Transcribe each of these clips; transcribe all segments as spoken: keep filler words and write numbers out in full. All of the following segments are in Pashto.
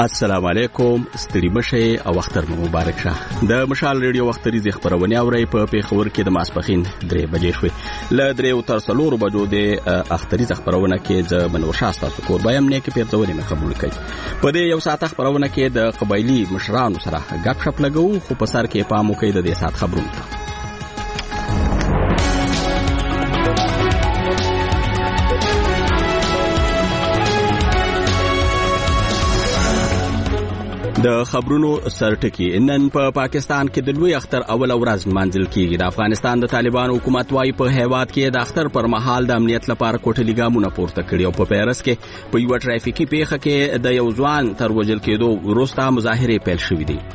السلام علیکم، ستړي مشه او اختر مو مبارک شه. د مشال ریډیو وختري خبرونه اوري په پیښور کې د ماسپخین درې بجې شوې. ل درې تر څلور بجو د اختري خبرونه کې د منور شاسته کور بایم نه کې پیرځوري مې قبول کړي. په دې یو ساعت خبرونه کې د قبایلی مشرانو سره غږ شپ لګو، خو په سر کې پام وکړئ د دې ساعت خبرونه ته. د خبرونو سرټکی. نن په پا پاکستان کې د لوی اختر اول ورځ منځل کیږي. د افغانستان د طالبانو حکومت وايي په هیواد کې د اختر پر مهال د امنیت لپاره کوټلي ګامونه پورته کړي او په پیرس کې په یو ټرافیکي پیښه کې د یو ځوان تر وژل کېدو وروسته مظاهره پیل شوې دي.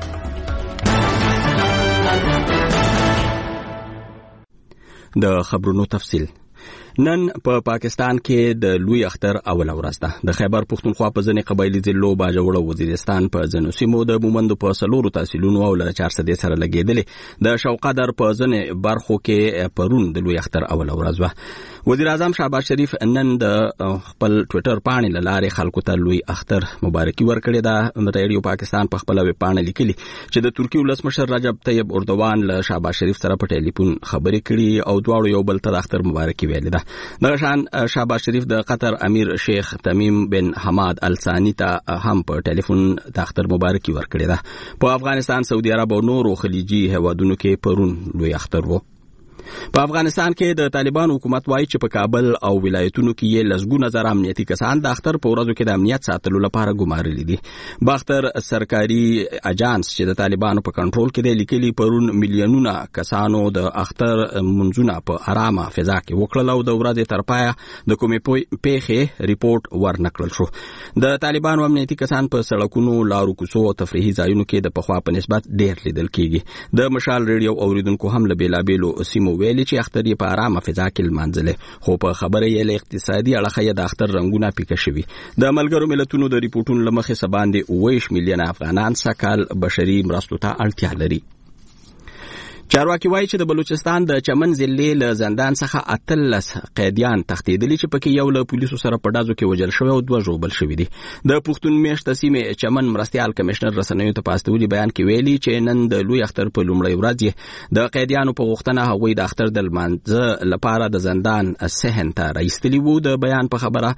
د خبرونو تفصیل. نن په پا پاکستان کې د لوی اختر اول ورځ ده. د خیبر پختونخوا په ځنې قبایلی ضلعو باجوړ او وزیرستان په ځنو سیمو د مومندو په سلورو تحصیلونو او ل چار سده سره لګیدلې د شوقدر په ځنې برخو کې پرون د لوی اختر اول ورځ و. وزیر اعظم شهباز شریف نن د خپل ټوئیټر باندې لاره خلکو ته لوی اختر مبارکي ورکړې ده. ریډیو پاکستان په خپل ویب باندې لیکلي چې د ترکی ولسمشر رجب طیب اردوغان له شهباز شریف سره په ټلیفون خبرې کړي او دواړو یو بل ته د اختر مبارکي ویلې ده. دغه شان شهباز شریف د قطر امیر شیخ تمیم بن حماد الثانی ته هم په ټلیفون د اختر مبارکي ورکړې ده. په افغانستان، سعودي عرب او نورو خلیجي هیوادونو کې پرون لوی اختر وو. په افغانستان کې د طالبانو حکومت وايي چې په کابل او ولایتونو کې یې لسګونه زره امنیتي کسان د اختر په ورځو کې د امنیت ساتلو لپاره ګمارلي دي. باختر سرکاري اجانس چې د طالبانو په کنټرول کې دی لیکلي پرون میلیونونه کسانو د اختر منځونه په آرامه فضا کې وکړل او د ورځې تر پایه د کومې پیښې ریپورت ورنکړل شو. د طالبانو امنیتي کسان په سړکونو، لارو کوڅو او تفریحي ځایونو کې د پخوا په نسبت ډېر لیدل کېږي. د مشال ریډیو اوریدونکو هم له بیلابیلو سیمو ویلي چې اختر یې په آرامه فضا کې لمانځلې، خو په خبره یې له اقتصادي اړخه یې د اختر رنګونه پیکه شوي. د ملګرو ملتونو د ریپورټونو له مخې څه باندې اوه ویشت میلیونه افغانان سږ کال بشري مرستو ته اړتیا لري. چارواکي وایي چې د بلوچستان د چمن ضلع له زندان څخه اتلس قیدیان تښتېدلي چې پکې یو له پولیسو سره په ډزو کې وژل شوی او دوه ژوبل شوي دي. د پښتون میشته سیمې چمن مرستیال کمشنر رسنیو ته په استولي بیان کې ویلي چې نن د لوی اختر په لومړۍ ورځ یې د قیدیانو په غوښتنه هغوی د اختر د لمانځه لپاره د زندان صحن ته راایستلي وو. د بیان په خبره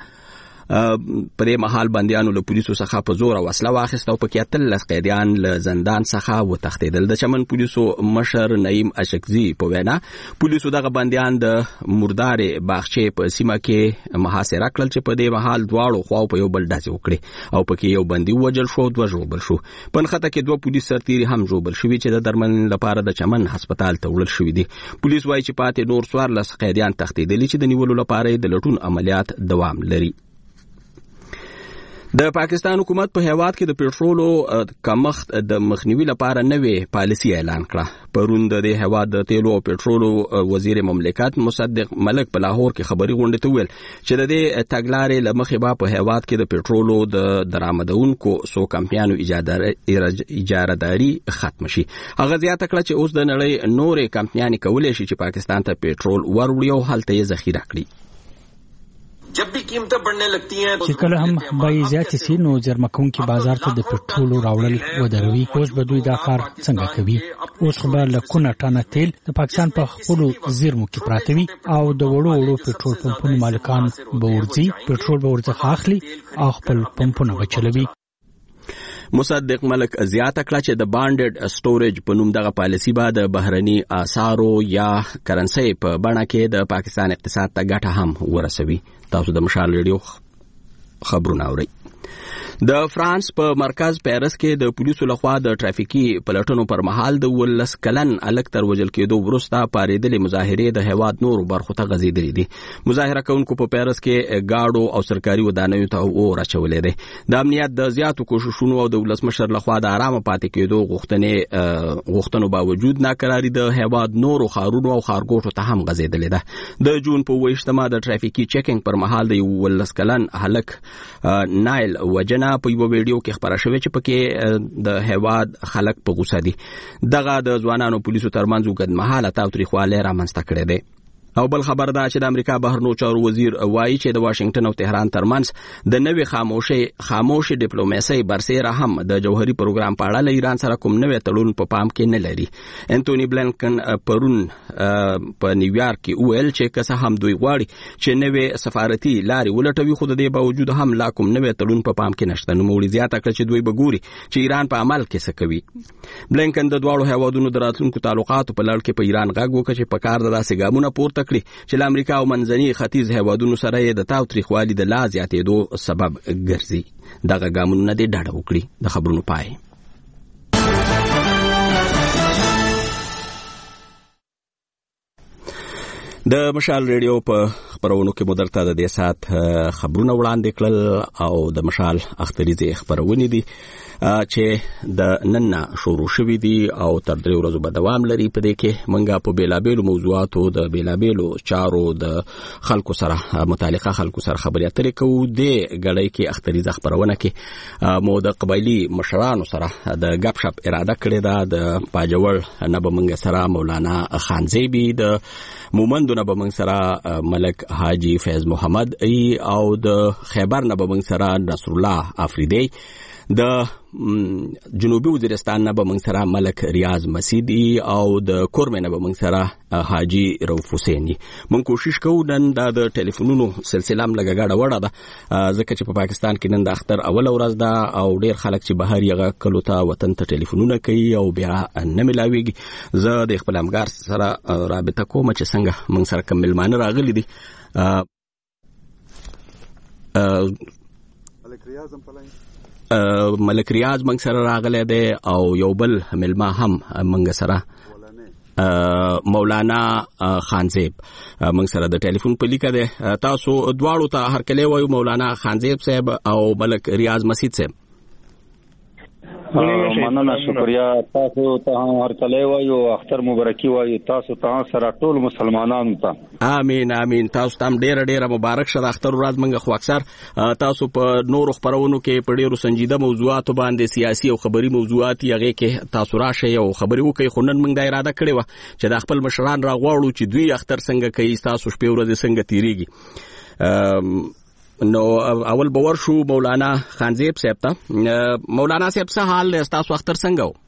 پرې مهال بندیانو له پولیسو څخه په زور او وسله واخیسته او پکې اتلس قیدیان له زندان څخه وتښتېدل. د چمن پولیسو مشر نعیم اشکزي په وینا پولیسو دغه بندیان د مردارې باغچې په سیمه کې محاصره کړل چې په دې مهال دواړو خواو په یو بل ډزې وکړې او پکې یو بندي ووژل شو او دوه ژوبل شو. په نښته کې دوه پولیس سرتیري هم ژوبل شوي چې د درملنې لپاره د چمن هسپتال ته وړل شوي دي. پولیس وایي چې پاتې نور څوارلس قیدیان تښتېدلي چې د نیولو لپاره د لټون عملیات دوام لري. د پاکستان حکومت په هیواد کې د پېټرولو کمښت د مخنیوي لپاره نوې پالیسي اعلان کړه. پرون د دې هیواد د تیلو او پېټرولو وزیر مملکت مصدق ملک په لاهور کې خبري غونډې ته ویل چې د دې تګلارې له مخې به په هیواد کې د پېټرولو د درآمدونکو څو کمپنیانو اجارهداري ختم شي. هغه زیاته کړه چې اوس د نړۍ نورې کمپنیانې کولی شي چې پاکستان ته پېټرول وروړي او هلته یې ذخیره کړي. जब भी कीमतें बढ़ने लगती हैं چې کله هم بیې زیاتې سي نو زیرمکونکي بازار ته د پټرولو راوړل ودروي. اوس به دوی دا کار څنګه کوي؟ اوس خو به لکونه ټانه تیل د پاکستان په خپلو زیرمو کې پراته وي او د وړو وړو پټرول پمپونو مالکان به ورځي، پټرول به ورڅخه اخلي او خپل پمپونه به چلوي. مصدق ملک زیاته کړه چې د بانډډ سټوریج په نوم دغه پالیسی به د بهرني اسعارو یا کرنسي په بڼه کې د پاکستان اقتصاد ته ګټه هم ورسوي. تاسو د مشال ریډیو خبرونه اورئ. د فرانس په مرکز پیرس کې د پولیسو لخوا د ټرافیکي پلټنو پر مهال د ولس کلن الک تر وژل کېدو وروسته پارېدلې مظاهرې د هیواد نورو برخو ته غځېدلې دي. مظاهره کوونکو په پیرس کې گاډو او سرکاري ودانیو ته اور اچولې دي. د امنیت د زیاتو کوششونو او د ولسمشر لخوا د آرامه پاتې کېدو غوښتنې غوښتنو باوجود ناکراري د هیواد نورو ښارونو او ښارګوټو ته هم غځېدلې ده. د جون په اووه ویشتمه د ټرافیکي چیکینګ پر مهال د ولس کلن هلک نایل وجنه په یو ویډیو کې خبره شوې چې پکې د هیواد خلک په غوسه دي. دغه د ځوانانو پولیسو ترمنځ وګد مهاله تاوتریخوالی رامنځته کړی دی. او بل خبر دا چې د امریکا بهرنیو چارو وزیر وایي چې د واشنگټن او تهران ترمنځ د نوې خاموشي خاموشي ډیپلوماسي برسېره هم د جوهري پروګرام په اړه له ایران سره کوم نوې تړون په پام کې نه لري. انټونی بلنکن پرون په نیویارک کې ویل چې که څه هم دوی غواړي چې نوې سفارتي لارې ولټوي خو د دې باوجود هم لا کوم نوې تړون په پام کې نشته. نو موږ زیاته کړ چې دوی به ګوري چې ایران په عمل کې څه کوي. بلنکن د دواړو هیوادونو د راتلونکو تعلقاتو په لړ کې په ایران غږ وکړ چې په کار د داسې ګامونه پورته کړي چې له امریکا او منځني ختیځ هیوادونو سره یې د تاوتریخوالي د لا زیاتېدو سبب ګرځي. دغه ګامونه دې ډاډه وکړي. د خبرونو پای. د مشال ریډیو په خبرونو کې مدرته د دې سات خبرونه وړاندې کړل او د مشال اختریزي خبرونه دي چې د نن شروع شوې دي او تر درې ورځې به دوام لري. په دې کې منګه په بیلابېلو موضوعاتو د بیلابېلو چارو د خلکو سره متعلقه خلکو سره خبرې اترې کوو. د غړې کې اختریزه خبرونه کې مو د قبایلی مشرانو سره د غپ شپ اراده کړې ده. د پاجوړ نه به منګه سره مولانا خانزیبی، د مومندو نه به منګ سره ملک حاجی فیض محمد ای او د خیبر نه به منګ سره نصر الله افریدی، د جنوبي وزیرستان نه به منګ سره ملک ریاض مسیدی او د کورمه نه به منګ سره حاجی روف حسینی. مونږ کوشش کوو نن د ټلیفونونو سلسله هم لګه غاړه وړه ده ځکه چې په پاکستان کې نن د اختر اول ورځ ده او ډیر خلک چې بهر یغه کلو ته وطن ته ټلیفونونه کوي او بیا نه ملاويږي. زه د خپل همکار سره رابطه کوم چې څنګه منګ سره کوم ملمانه راغلي دي. ملک ریاض هم پلاین ملک ریاض منګ سره راغلی دی او یو بل ملما هم منګ سره مولانا خانزیب منګ سره د ټلیفون په لیکه دی. تاسو دواړو ته هر کله وایو مولانا خانزیب صاحب او ملک ریاض مسید صاحب. مننه، شکریا. تاسو ته هر کله وایو اختر مبارکي وایو تاسو ته سره ټول مسلمانانو ته. امين امين. تاسو ته ډیر ډیر مبارک شه. اختر ورځ منګه خو اکثر تاسو په نورو خبرونو کې په ډیرو سنجیده موضوعاتو باندې سیاسي او خبري موضوعات یغه کې تاسو راشه او خبري وکي. خو نن موږ د اراده کړې و چې د خپل مشران راغواړو چې دوی اختر څنګه کوي، تاسو شپې ورځې څنګه تیریږي. نو اول باور شو مولانا خانزیب صاحب ته. مولانا صاحب څه حال دی؟ تاسو اختر څنګه و؟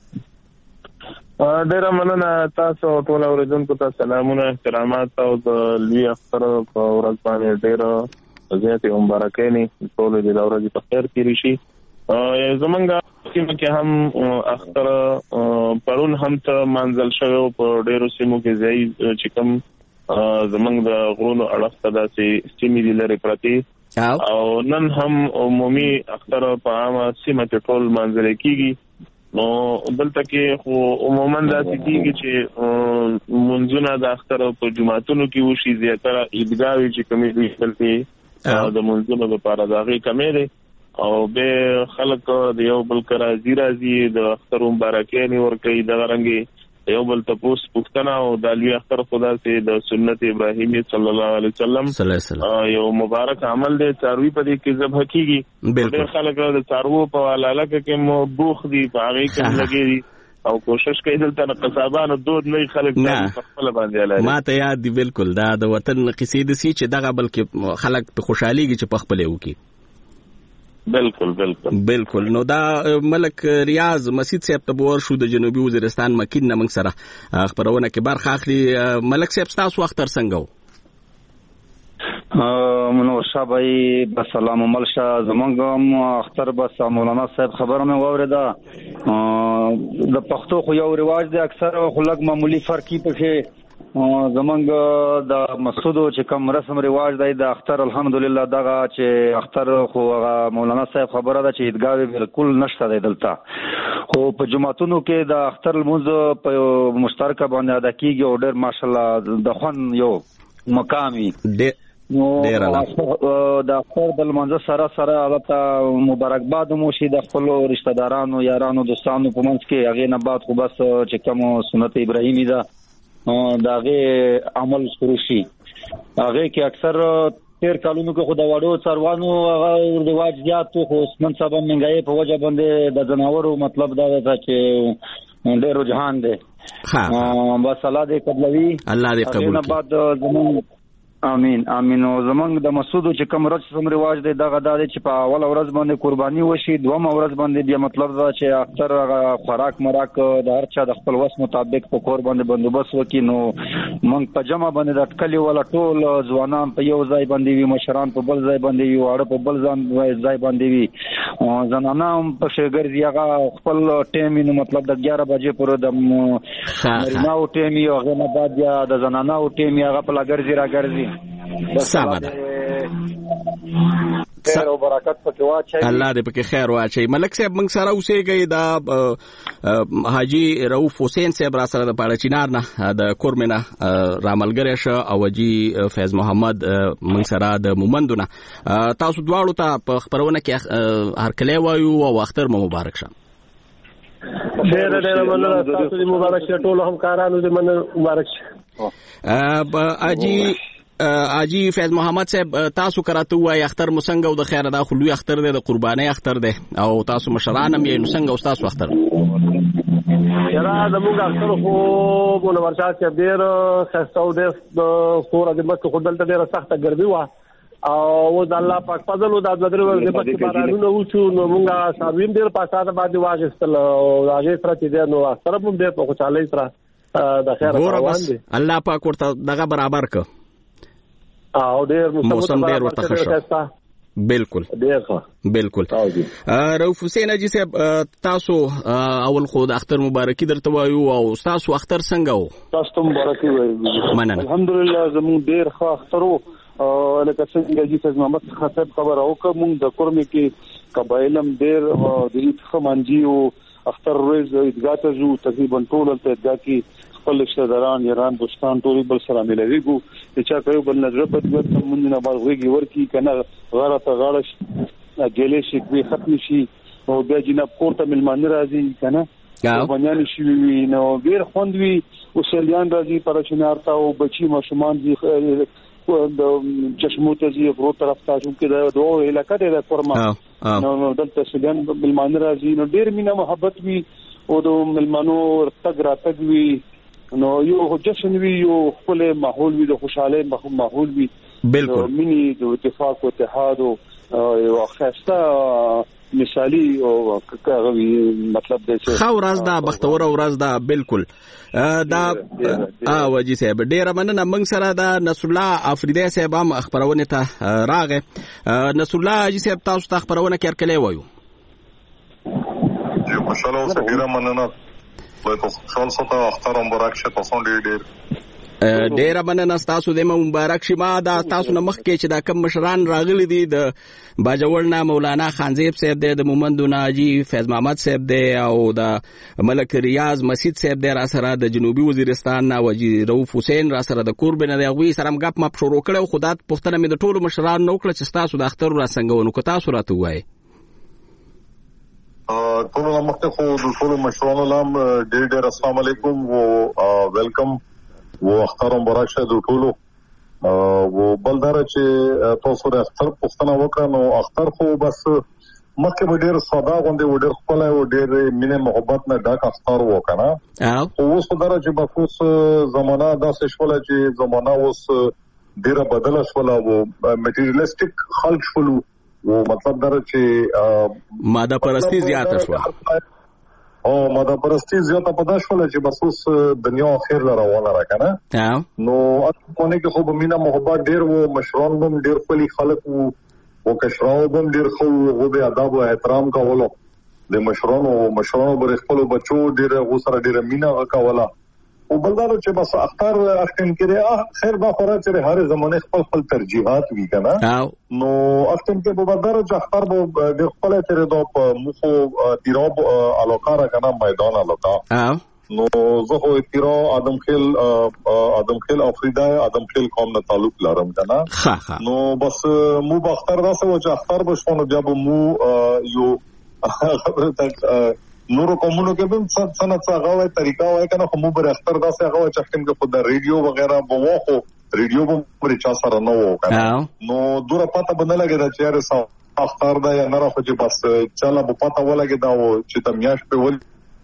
ډیره مننه. تاسو ټول اوریدونکو ته سلامونه، احترامات او د لوی اختر په ورځ باندې ډیره زیاتې مبارکۍ ټول دې د ورځې په خیر تیری شي. زمونږ سیمه کې هم اختر پرون هم ته منځل شوی په ډیرو سیمو کې ځای چې کوم زمونږ د غرونو اړخ ته داسې سیمې دي لرې پرتې او نن هم عمومي اختر په عامه سیمه کې ټول منځل کېږي. نو دلته کې خو عموما داسې کېږي چې منځونه د اختر په جماعتونو کې وشي، زیاتره عیدګاوې چې کومې دي دلته د منځونو لپاره د هغې کمې دی او به خلک د یو بل کره راځي راځي د اختر مبارکۍ ورکوي. دغه رنګې یو بل تپوس پوښتنه او د لوی اختر خدا سي د سنت ابراهیمی صلی الله علیه وسلم یو مبارک عمل دی. څاروي په دې کې ذبح کیږي. ډېر خلک د څاروو په حلاله کې مو بوخ دي، په هغه کې لګي دي او کوشش کوي دلته د قصابانو دود نه خلک په خپل باندې علاوه. ما ته یاد دی بالکل دا د وطن قصې د سي چې دغه بلکې خلک په خوشحاليږي چې په خپل وکي. بالکل بالکل بالکل. نو دا ملک ریاض مسید صاحب ته بور شو د جنوبي وزیرستان مکین نه موږ سره خبرونه کې برخه اخلي. ملک صاحب تاسو اختر څنګه و؟ منور شابای بس سلام ملشا زمونږ اختر بس مولانا صاحب خبره مې واورېده. د پښتو خو یو رواج دی اکثر خو لږ معمولی فرقی پکې زمونږ د مسعودو چې کوم رسم رواج دی د اختر الحمدلله دغه چې اختر خو مولانا صاحب خبره ده چې عیدګاوې بالکل نشته دی دلته، خو په جماعتونو کې د اختر لمونځ په مشترکه باندې ادا کیږي او ډېر ماشاءالله د خوند یو مقامي نو د اختر د لمونځ سره سره البته مبارکباد مو شي د خپل رشتہ دارانو یارانو دوستانو په منځ کې. هغې نه بعد خو بس چې کوم سنت ابراهیمی ده داغه عمل شروع شي. هغه کې اکثر تیر کالونو کې خو د وړو څاروانو هغه رواج زیات خو نن سبا منګای په وجه باندې د جناورو مطلب دا ده چې ډېر رجحان دی ها بس الله دې قبلوي الله دې قبول کړي بعد زمون امين امين او زمونږ د مسعود چې کوم رسم رواج دی دغه د چې په اول ورځ باندې قرباني وشي دوم ورځ باندې بیا مطلب دا چې اکثر خوراک مراک د هر چا د خپل وس مطابق په کور باندې بندوبست وکړي نو موږ په جمع باندې د ټکلي ولا ټول ځوانان په یو ځای باندې وي مشران په بل ځای باندې وي واړه په بل ځای باندې وي زنانه هم په شګرځي هغه خپل ټیم نو مطلب د اګیاره بجې پورې د مریناو ټیم یو هغه بعد یا د زنانه او ټیم هغه په لګرځي راګرځي سمه خیر او برکت پکې واچي الله دې پکې خیر واچي ملک صاحب موږ سره اوسېږي دا حاجی رؤف حسین صاحب را سره د پاړه چینار نه د کورمنه راملګری شه او حاجی فیض محمد موږ سره د مومندونه تاسو دواړو ته په خبرونه کې هر کله وایو او اختر مو مبارک شه ډېر ډېر مننه تاسو دې مبارک شه ټول همکارانو دې مننه مبارک شه اجي اجي فیض محمد صاحب تاسو کراته وای اختر مسنګ او د خیر دا خلوی اختر دی د قرباني اختر دی او تاسو مشران هم یې مسنګ او تاسو اختر یرا زموږ اختر خو په ورشا کې ډیر خستو د کور د مکه خدل ته ډیره سخته ګرځي وا او د الله پاک فضل او د بدر ورته په بارانونو وچو نو موږ صاحبین ډیر پاساده باندې واغستل او راځي تر چې نو اختر هم ډیر په خوشاله سره د خیر روان دي الله پاک ورته دغه برابر ک او ډیر موسم ډیر ورته ښه بالکل بالکل رؤف حسین اجي صاحب تاسو اول خو د اختر مبارکي درته وایو او تاسو اختر څنګه و تاسو مبارکي وایو مننه الحمدلله زموږ ډیر ښه اختر و لکه څنګه چې فیض محمد خطیب خبر او کوم د کورمه کې قبایلم ډیر د دې خمانجی او اختر ورځ عیدګاه ته ځو تقریبا ټول ته عیدګاه کې خپل رشتہ داران یاران دوستان ټول بل سره ملويګو چې چا کوي بل نظر په دې ته مونږ نه باندې ویږي ورکی کنه غاړه ته غاړه ګلې شي کوي ختم شي او بیا جناب کوټه ملمانه راځي کنه باندې شي نو ډیر خوندوي او سلیان راځي پرچنار تا او بچي ماشومان دي د چشمو ته زی غرو طرف ته چې دا دوه علاقې د کورما نو دلته سلیان ملمانه راځي نو ډیر مینا محبت وي او د ملمانو تګ را تګ وي نو یو جشن وی یو خپل ماحول وی د خوشاله ماحول وی بالکل منی د اتفاق او اتحاد او یو خاصه مثالی او کاغوی مطلب د څه خو راز دا بختور او راز دا بالکل دا او جی صاحب ډیر مننه موږ سره دا نصر الله افریدی صاحب هم خبرونه ته راغې نصر الله جی صاحب تاسو ته خبرونه کې ارکلې وایو جو خوشاله اوسه ډیر مننه لکه خوشحال ستا اختر مبارک شه تاسو ډېر ډېر ډېر مننه تاسو د مبارک شي ما دا تاسو نه مخکې چې دا کم مشران راغلي دي د باجوړنا مولانا خانزیب صاحب دی د مومندونه حاجی فیض محمد صاحب دی او د ملک ریاض مسجد صاحب دی را سره د جنوبي وزیرستان نه حاجی رؤف حسین را سره د کوربنه دی غوي سره مګپ ما شروع کړو خدای پښتنه مې د ټولو مشران نو کړ چې تاسو د اختر را څنګه ونو کو تاسو راته وایي ټول مخته خو د ټول مشرانو لام ډېر ډېر السلام علیکم او ویلکم و اختر مبارک شه د ټولو او بلدار چې تاسو د اختر پښتنه وکړه نو اختر خو بس مکه به ډېر ساده غونډه و ډېر خپل او ډېر مینه محبت نه ډک اختر وکړه او اوس په درجه چې بخصوص زمانہ داسې شول چې زمانہ اوس ډېر بدل شول او میټیریالیسټیک خلک شول و مطلب دا چې ماده پرستی زیاته شو او ماده پرستی زیاته پدا شول چې بس اوس دنیا اخر لره روانه را کنه نو اته کې خو بمینا محبت ډیر و مشران هم ډیر خپل خلک وو او کشراو هم ډیر خو غو به ادب او احترام کولو د مشرانو مشرانو بر خپل بچو ډیر غو سره ډیر مینا وکولا او بلدارو چې بس اختر اختن کړي خیر با خورا چې هر زمانه خپل خپل ترجیحات وی کنه نو اختن کې په بلدارو چې اختر به د خپل تر د مخو تیراب علاقه را کنه میدان علاقه نو زه خو تیرا ادم خیل ادم خیل افریدا ادم خیل قوم نه تعلق لرم کنه نو بس مو به اختر داسه و چې اختر بشونه بیا به مو یو خبره تک نورو قومونو کې هم څه څه څه غوړې طریقه وای کنه خو مو بر اختر داسې هغه چې کوم کې خو د ریډیو وغیرہ بوو خو ریډیو به پر چا سره نه وو کنه نو دوره پته بنه لګی دا چې اره اختر دا یا نه راخو چې بس چاله په پته ولګی دا و چې د میاش په ول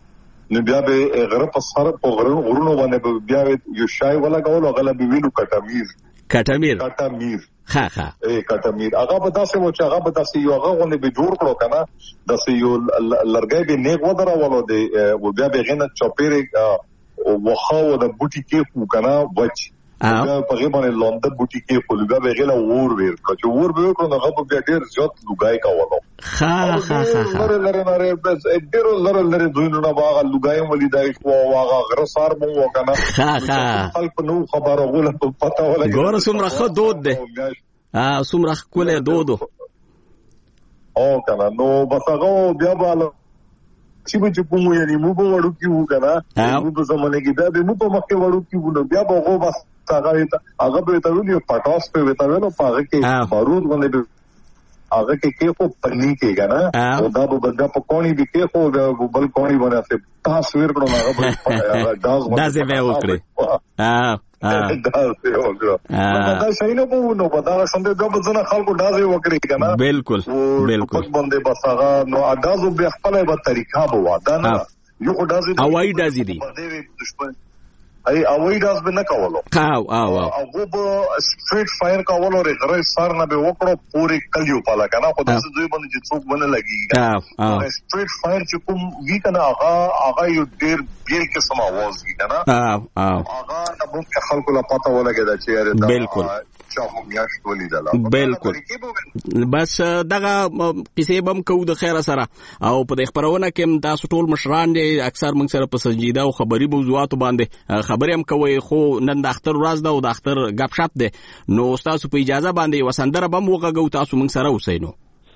نو بیا به غره په سر په غرونو باندې بیا یو شای ولا غول غلا به ویلو کټامیر کټامیر کټامیر ها ها اے کټامیر هغه به تاسو مو چې هغه به تاسو یو هغه غونډه به جوړ کړو کنه د سې یو لړګي به نیک ودره ولو دی و بیا به غنه چوپېره وخاو د بوټي کې خو کنه وچ هغه په غیبانه لونده بوټي کې خو لګا به غلا ور ور کچ ور به کړو هغه به ډیر زیات لګای کاوه ها ها ها لره لره لره بس ډیر لره لره دوی نو باغ لګای مولي دای خو واغه غره سار مو وکنه ها ها خلک نو خبره غوله پتا ولا ګور سمره خو دود ده ا سمره کوله دودو او کنه نو بس هغه بیا بالا چې به کوم یعنی مو په وړو کې وو کنه مو په زمانه کې بیا به مو په مخ کې وړو کې وو بیا به هغه بس هغه هغه به ته ویلو پټاس په وتا نو پاره کې بارود باندې هغه کې کې خو پني کې کنه او دا به بندا په کونی به کې خو بل کونی باندې تاسو ور کړو هغه به داز دا زه به وکړي ها ها دا زه وکړو دا شي نو په نو په دا څنګه د بزنه خلکو دا زه وکړي کنه بالکل بالکل باندې بس هغه نو اډازو به خپل به طریقه بوا دا نه یو اډازو اوای دازي دي ای اوای داز به نه کولو او او او وب سټریټ فایر کولو رغره سر نه به وکړو پوری کلیو پالا کنه خو د دوی باندې چې څوک باندې لګي او سټریټ فایر چې کوم وی کنه هغه هغه یو ډیر ډیر قسم आवाज کی کنه او او هغه نه به خلکو لا پته ولګی دا چې یاره بالکل چاو میاشت ولیدل بالکل بس دغه کیسې بم کو د خیره سره او په خبرونه کې تاسو ټول مشران دي اکثر موږ سره په سنجیده او خبري موضوعات باندې خبرې هم کوي خو نن د اختر ورځ ده او د اختر غپ شپ ده نو تاسو په اجازه باندې وسندره بم وغږو تاسو موږ سره اوسئ نو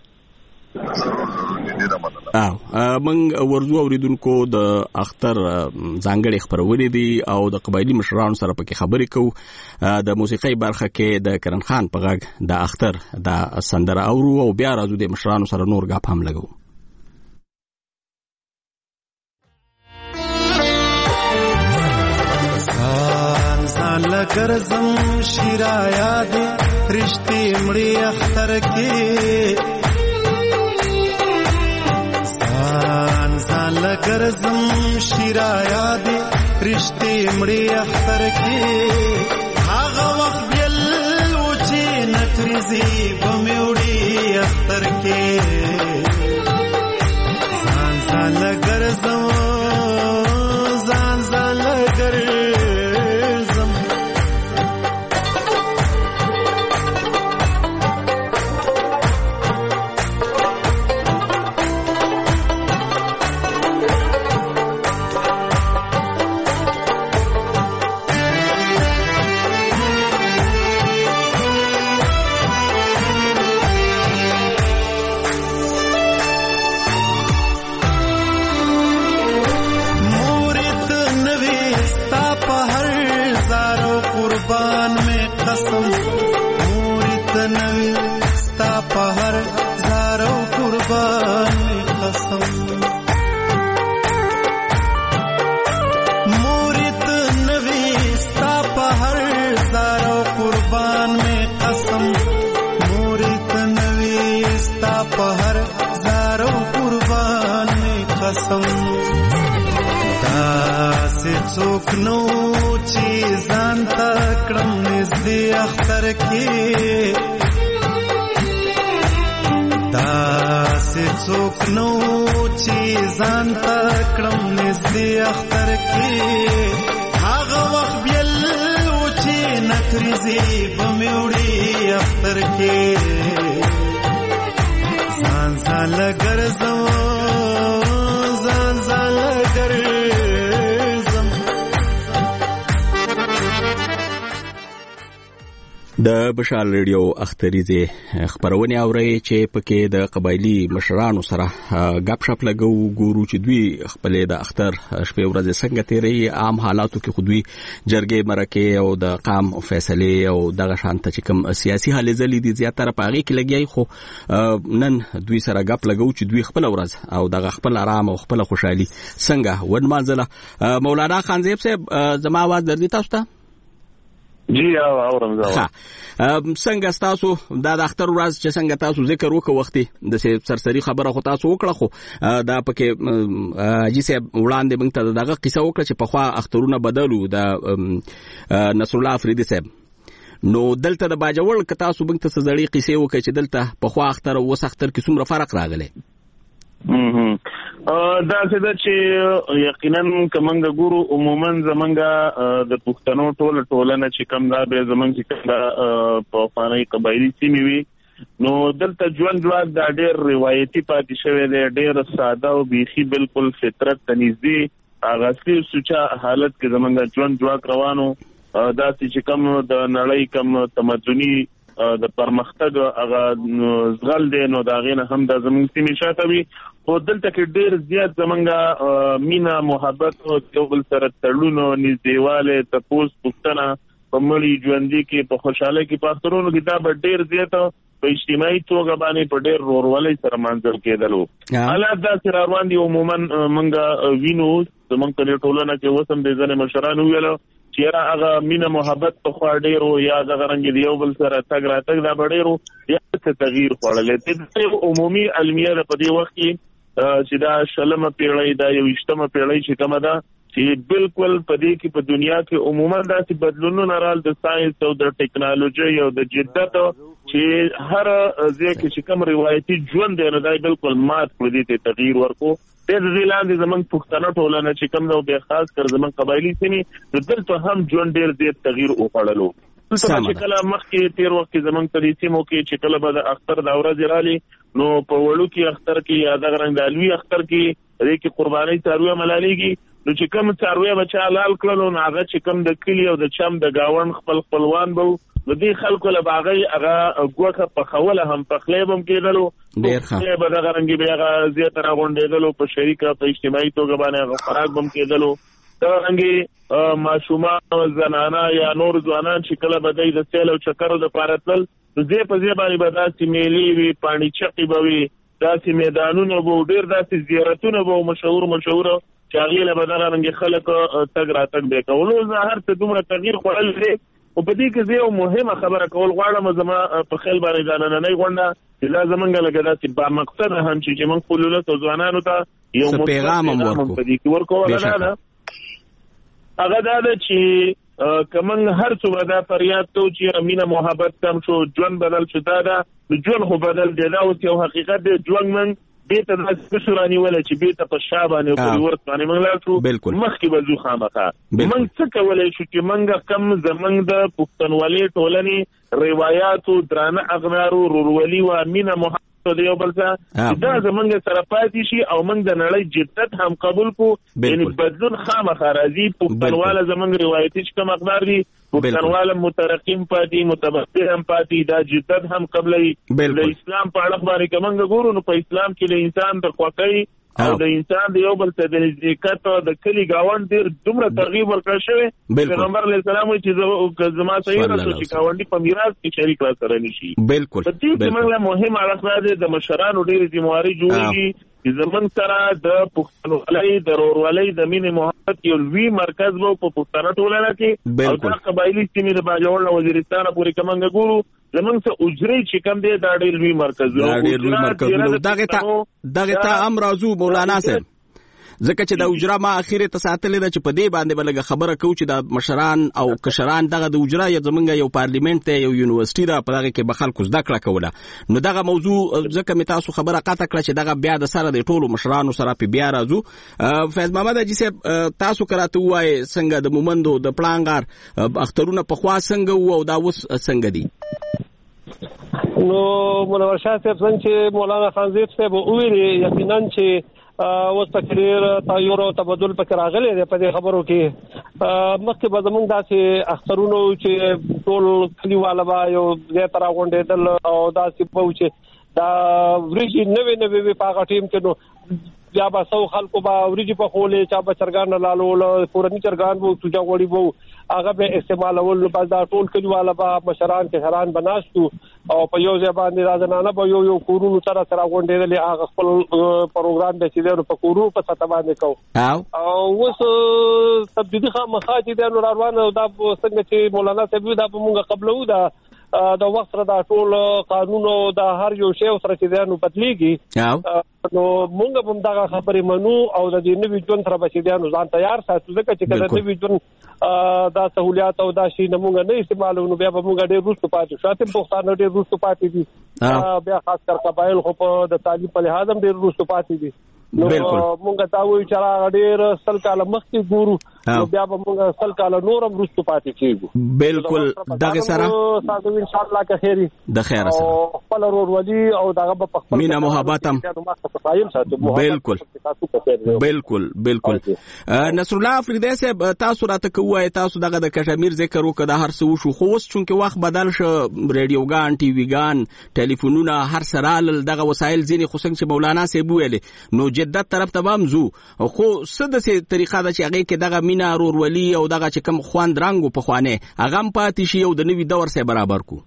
او موږ ورزو اوریدونکو د اختر ځانګړي خبرونه دي او د قبایلی مشرانو سره پکې خبرې کوو د موسیقي برخه کې د کرن خان په غږ د اختر د سندره اورو او بیا راځو د مشرانو سره نور غپ هم لګو ځان لګرزم شیرا یاد رښتې مړی اختر کې ځان لګرزم شیرا یاد رښتې مړی اختر کې هغه وخت بل و چې نترزي بموړي اختر کې ځان ځان لګرزم ځان ځان لګرزم څوک نو چې ځان تکړم نږدې اختر کې داسې څوک نو چې ځان تکړم نږدې اختر کې هغه وخت بل و چې نترزي بموړي اختر کې ځان ځان لګرزم ځان ځان لګرزم د بشار ریډیو اختریزه خبرونه اوري چې پکې د قبایلی مشرانو سره غپ شپ لګو ګورو چې دوی خپل د اختر شپه ورځ څنګه تیری عام حالاتو کې خودوي جرګې مرکه او د قام فیصله او دغه شانت چې کوم سیاسي حالې زلي دي زیاتره پاغي کې لګي خو نن دوی سره غپ لګو چې دوی خپل ورځ او دغه خپل آرام او خپل خوشحالي څنګه ود مانځله. مولانا خان زیب صاحب زما आवाज درځي تاسو ته؟ جی اورم زه څنګه تاسو دا د اختر ورځ چې څنګه تاسو ذکر وکړ وختي د سرسری خبره خو تاسو وکړه خو دا پکې جی سه وړاندې موږ ته دغه قصه وکړه چې په خوا اخترونه بدلو د نصر الله افریدي صاحب نو دلته د باجوړ ک تاسو موږ ته زړې قصه وکړه چې دلته په خوا اختر او وس اختر کې څومره فرق راغلی دا څه ده چې یقینا کومنګ ګورو عموما زمونږه د پښتنو ټول ټولنه چې کوم دا به زمونږ چې کوم په فاني قبایلی سیمې وي نو دلته ژوند ژوند دا ډېر روایتي پاتې شوی دی ډېر ساده او بيخي بالکل فطرت ته نږدې هغه اصلي سوچا حالت کې زمونږ ژوند ژوند روانو دا چې کوم د نړۍ کوم تمدني د پرمختګ هغه زغل دی نو دا غینه هم د زمونږ سیمې شاته وي خو دلته کې ډېر زیات زمونږه مینا محبت او یو بل سره تړونو نږدېواله تپوس پښتنه په مړي ژوندۍ کې په خوشاله کې په اخترونو کې دا ډېر زیات په اجتماعي توګه باندې په ډېر ورولۍ سره منځل کېدلو حالات دا سره روان دي عموما منګه وینو زمونږ په ټولنه کې وسم د ځنې مشرانو ویلو چې هغه مینا محبت په خوا ډېرو یا د غرنګ دی یو بل سره تګ راتګ دا ډېرو یا څه تغییر خوړلې د عمومي علمیه په دې وخت کې چې دا شلمه پیړۍ دا یو اشتمه پیړۍ چې کومه ده چې بالکل په دې کې په دنیا کې عموما داسې بدلونونه رال د ساينس او د ټیکنالوژي او د جدت چې هر ځای کې چې کوم روایتي ژوند دی نو دا بالکل مات کړی دی تغییر ورکو د دې لاندې زمونږ پښتنه ټولنه چې کوم نو به خاص کر زمونږ قبایلی سیمې دلته هم ژوند ډېر ډېر تغییر وکړلو چې کله مخکې تیر وخت زمونږ په دې سیمو کې چې کله به د اختر د ورځې رالي نو په وړو کې اختر کې یا د غرنګ دالوي اختر کې دې کې قرباني څاروي ملاليږي نو چې کوم څاروي بچا لال کړلو نو هغه چې کوم د کلی او د چم د گاون خپل خپلوان بو د دې خلکو له باغی هغه ګوخه په خوله هم په خلیبم کېدلو ډېر ښه به د غرنګ به هغه زیاتره غونډېدلو په شریکه په اجتماعي توګه باندې هغه خوراک بم کېدلو دا رنګي ماشومان زنانه یا نور ځوانان چې کله بدای د سیل او چکرو د پارتل دې په ځای باندې به داسې میلې وي پانی چقي به وي داسې میدانونه به ډېر داسې زیارتونه به مشهور مشهور چې هغې له به دغه رنګې خلک تګ راتګ به کولو زه هر څه دومره تغییر خوړل دی خو په دې کې زه یو مهمه خبره کول غواړم زما په خیال باندې دا نننۍ غونډه چې دا زمونږ لکه داسې با مقصده هم چې موږ خپلو ولس او ځوانانو ته یو پیغام هم ورکو په دې کې ورکو هغه دا ده هغه دا ده چې کمن هر څومره دا فریاد تو چې مینا محبت کم شو ژوند بدل شو دا دا ژوند خو بدل دی دا اوس یو حقیقت دی ژوند من بیت د سورانی ولا چې بیت په شابانه او په ورته باندې موږ لاړو مخکې به زو خامخا موږ څه کولای شو چې موږ کم زمنګ د پښتونولي ټولنې روایت او درانه اغنارو رورولي و مینا محبت د یو بل څه دا زمنګ سره پاتې شي او موږ د نړۍ جدت هم قبول کو یعنی بدلون خامخا راځي پښتونواله زمنګ روایتي چې کوم اقدار دي پښتونواله مترقم پاتې متبصر هم پاتې دا جدت هم قبلې د اسلام په اړه باندې کومنګ ګورو نو په اسلام کې له انسان د خوښۍ او د انسان د یو بل څه د نزدېکت او د کلی گاوند ډېر دومره ترغیب ورکړ شوی پیغمبر علیه السلام چې زما صحیح رسو چې گاونډي په میراث کې شریک را سره نشي بالکل په دې کې موږ مهم اړخ د مشرانو ډېر ذمہواری جوړیږي چې زمون سره د پښتونولۍ د ورولۍ د مینې محبت یو لوی مرکز وو په پښتنه ټولنه کې او د قبایلی سیمې د باجوړ وزیرستان پورې کومنګ ګورو زمون څه اجري چې کم دی دا ډېر لوی مرکز وو دا ډېر لوی مرکز وو دغه ته دغه ته امر ازو مولانا صاحب ځکه چې د اجرا ما اخیره ته ساتلې ده چې په دې باندې بلګه خبره کوي چې د مشران او کشران دغه د اجرا یا زمونږ یو پارلیمنت ته یو یونیورسيټي را په دغه کې به خلکو زده کړه کوله نو دغه موضوع ځکه مې تاسو خبره قاطع کړه چې دغه بیا د سره د ټولو مشرانو سره په بیا راځو فیض محمد اجي صاحب تاسو کراته وای څنګه د مومندو د پلانګار اخترونه په خوا څنګه وو او دا اوس څنګه دي نو منور شاه صاحب څنګه مولانا خانزیب صاحب ویلي یقینا چې اوس په تقریر تغیر او تبادل پکې راغلي دی په دې خبرو کې مخکې به زمونږ داسې اخترونو چې ټول کلیواله به یو ځای ته راغونډېدل او داسې به چې دا ورېجې نوې نوې په هغه ټیم کې نو بیا به سو خلکو به وريجي په خولې چا به چرګان لالول پورني چرګان وو توجا وړي وو هغه به استعمالول په دا ټول کلیواله به مشران کې هران بناستو او په یو ځای باندې راځنانه به یو یو کورونو سره سره غونډېدل هغه خپل پروګرام به چې د په کورو په ستا باندې کو او اوس تبدیدي خامخا چې د روانه دا څنګه چې مولانا صاحب دا په موږ قبلو دا د وخت سره دا ټول قانون او د هر یو شی سره چې دانو بدليږي نو موږ هم دا خبرې منو او د دې نوې ژوند سره به چې دانو ځان تیار ساتو ځکه چې کله نوې ژوند دا سہولیات او دا شی نه موږ نه استعمالو بیا به موږ ډېر روستو پاتې شو ته پښتانه ډېر روستو پاتې دي بیا خاص کر قبایل خو په د تعلیم په لحاظ هم ډېر روستو پاتې دي نو موږ تا وایو چې را ډېر سل کاله مخکې ګورو نو بیا به موږ سل کاله نورم روستو پاتې کیږو بالکل دغه سره تاسو ان شاء الله که خیری د خیر سره خپل ورولي او دغه په خپل مینا محبت هم بالکل بالکل بالکل نصر الله افریدی صاحب تاسو راته کوی تاسو دغه د کشمیر ذکر وکړه د هر څه وشو خو اوس چونکه وخت بدل شو ریډیوګان ټي ویګان ټلیفونونه هر سره دغه وسایل ځینې خو څنګه چې مولانا صاحب ویلې نو جدت طرف ته هم زو خو څه د طریقه د چې هغه کې دغه مینا رورولي او دغه چې کم خوان درنګو په خوانه هغه پاتې شي او د نوې دور سره برابر کو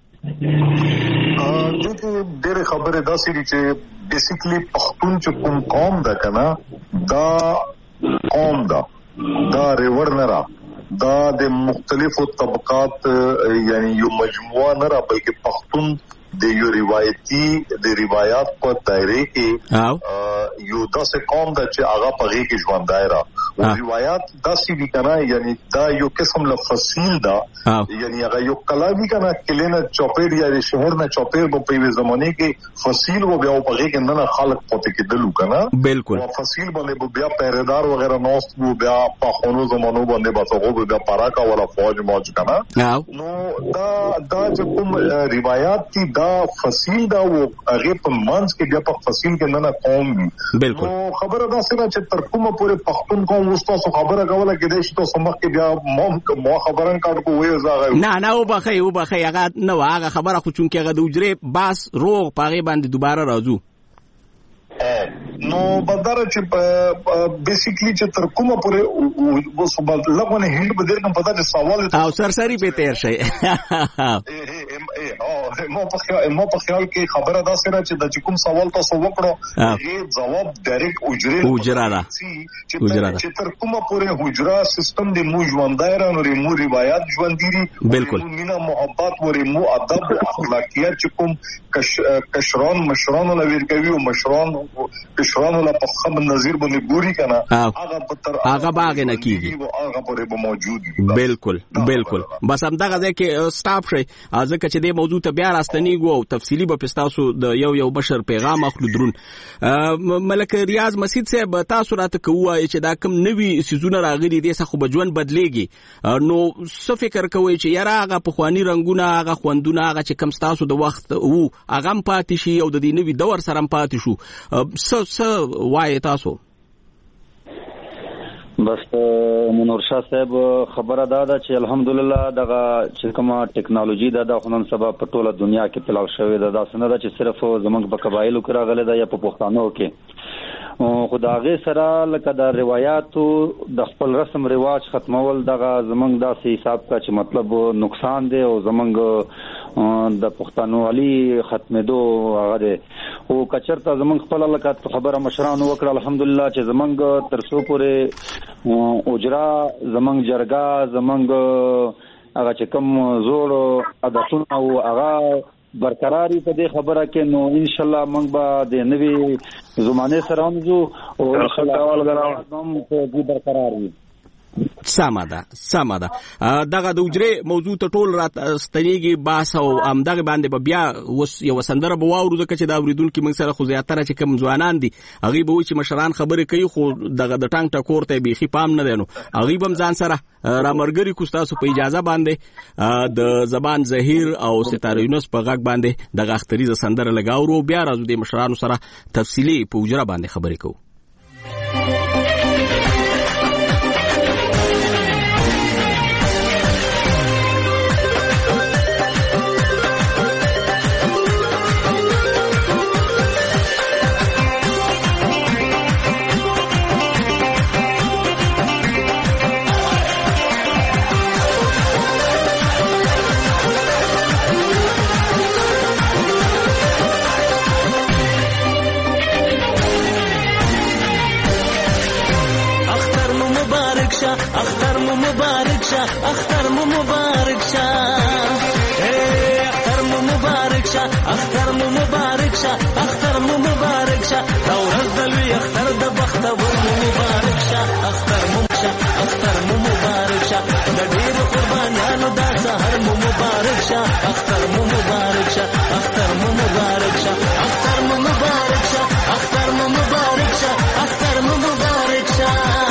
دغه ډېر خبره دا سړي چې بیسیکلی پښتون چې کوم قوم ده کنه دا قوم ده دا ریور نه را دا د مختلفو طبقات یعنی یو مجموعه نه را بلکې پښتون د یو روایتي د روایت په دایره کې یو داسې قوم ده چې هغه په غي کې ژوند دایره او روایت داسې دي کنه یعنی دا یو قسم له فصیل ده یعنی هغه یو کلاوی کنه کلینه چوپیر یا د شهر نه چوپیر په پیوي زمانه کې فصیل و بیا په غي کې نه خلق پته کېدلو کنه بالکل فصیل باندې بیا پیردار وغیرہ نوست وو بیا په خونو زمانو باندې باسغو بیا پاراکا ولا فوج موج کنه نو دا دا چې کوم روایت کی دا فصیل دا و هغه په منځ کې بیا په فصیل کې نه قوم بالکل نو خبره دا سره چې تر کومه پورې پښتون قوم وستاسو خبره کوله کې د شتو سمخ کې بیا مو مو خبرن کاټ کو وې زغه نه نه وبخې وبخې هغه نو هغه خبره خو چونکې هغه د وجرې باس روغ پاغي باندې دوباره راځو نو بدر چې بیسیکلی چې تر کومه پورې وسوبل لغونه هند به درکم پتا چې سوال او سرسری په تیر شي مو په خیال مو په خیال کې خبره دا سره چې د کوم سوال تاسو وکړو یې جواب ډایرک اجره اجره را چې تر کومه پورې حجره سیستم د مو ژوندای را نو مو روایت ژوندېري بالکل مینا محبت ورې مو ادب اخلاقیات چې کوم کشران مشران له ورکوي او مشران کشران له په خم نظیر باندې ګوري کنه هغه پتر هغه باغ نه کیږي هغه پرې به موجود بالکل بالکل بس هم دغه ځکه سټاپ شي ځکه چې د موضوع ته بیا راستنیږو او تفصیلی به پستاسو د یو یو بشر پیغام اخلو درون ملک ریاض مسجد صاحب تاسو راته کوی چې دا کم نوی سيزونه راغلي دي څخه بجون بدليږي نو څه فکر کوي چې یاره هغه په خواني رنگونه هغه خوندونه هغه چې کم تاسو د وخت وو هغه پاتې شي او د دې نوی دور سره پاتې شو څه څه وایي تاسو بس منور شاه صاحب خبره دا ده چې الحمدلله دغه چې کومه ټیکنالوژي ده د خنن سبب په ټوله دنیا کې پلاو شوې ده دا څنګه ده چې صرف زمونږ په قبایلو کې راغلي ده یا په پښتنو کې خدای سره لکه د روایتو د خپل رسم رواج ختمول دغه زمونږ داسې حساب کا چې مطلب نقصان دی او زمونږ د پښتنو علي ختمېدو هغه دی او کچرته زمونږ خپل لکه خبره مشران وکړه الحمدلله چې زمونږ ترسو پورې اوجرا زمونږ جرګه زمونږ هغه چې کوم زوړ عادتونه او هغه برقراری په دې خبره کې نو ان شاء الله موږ به د نوې زمانه سره همزو او ان شاء الله هم په دې برقرار وي سماده سماده دغه د وجرې موضوع ته ټول رات ستنیږي باس او ام دغه باندې به بیا وس یو سندره به واورو ځکه چې دا اوریدونکو موږ سره خو زیاتره چې کوم ځوانان دي هغه به وي چې مشران خبرې کوي خو دغه د ټانګ ټکور ته بيخي پام نه دینو هغه به ځان سره رامرګري کو تاسو په اجازه باندې د زبان زهیر او ستاره یونس په غږ باندې دغه اختریزه سندره لګاورو بیا راځو د مشرانو سره تفصیلی په وجره باندې خبرې کوو اختر مو مبارک شه اختر مو مبارک شه اختر مو مبارک شه اختر مو مبارک شه اختر مو مبارک شه دا ورځ د لوی اختر د بختور مو مبارک شه اختر مو شه اختر مو مبارک شه د ډېر قربانیانو دا سحر مو مبارک شه اختر مو مبارک شه اختر مو مبارک شه اختر مو مبارک شه اختر مو مبارک شه اختر مو مبارک شه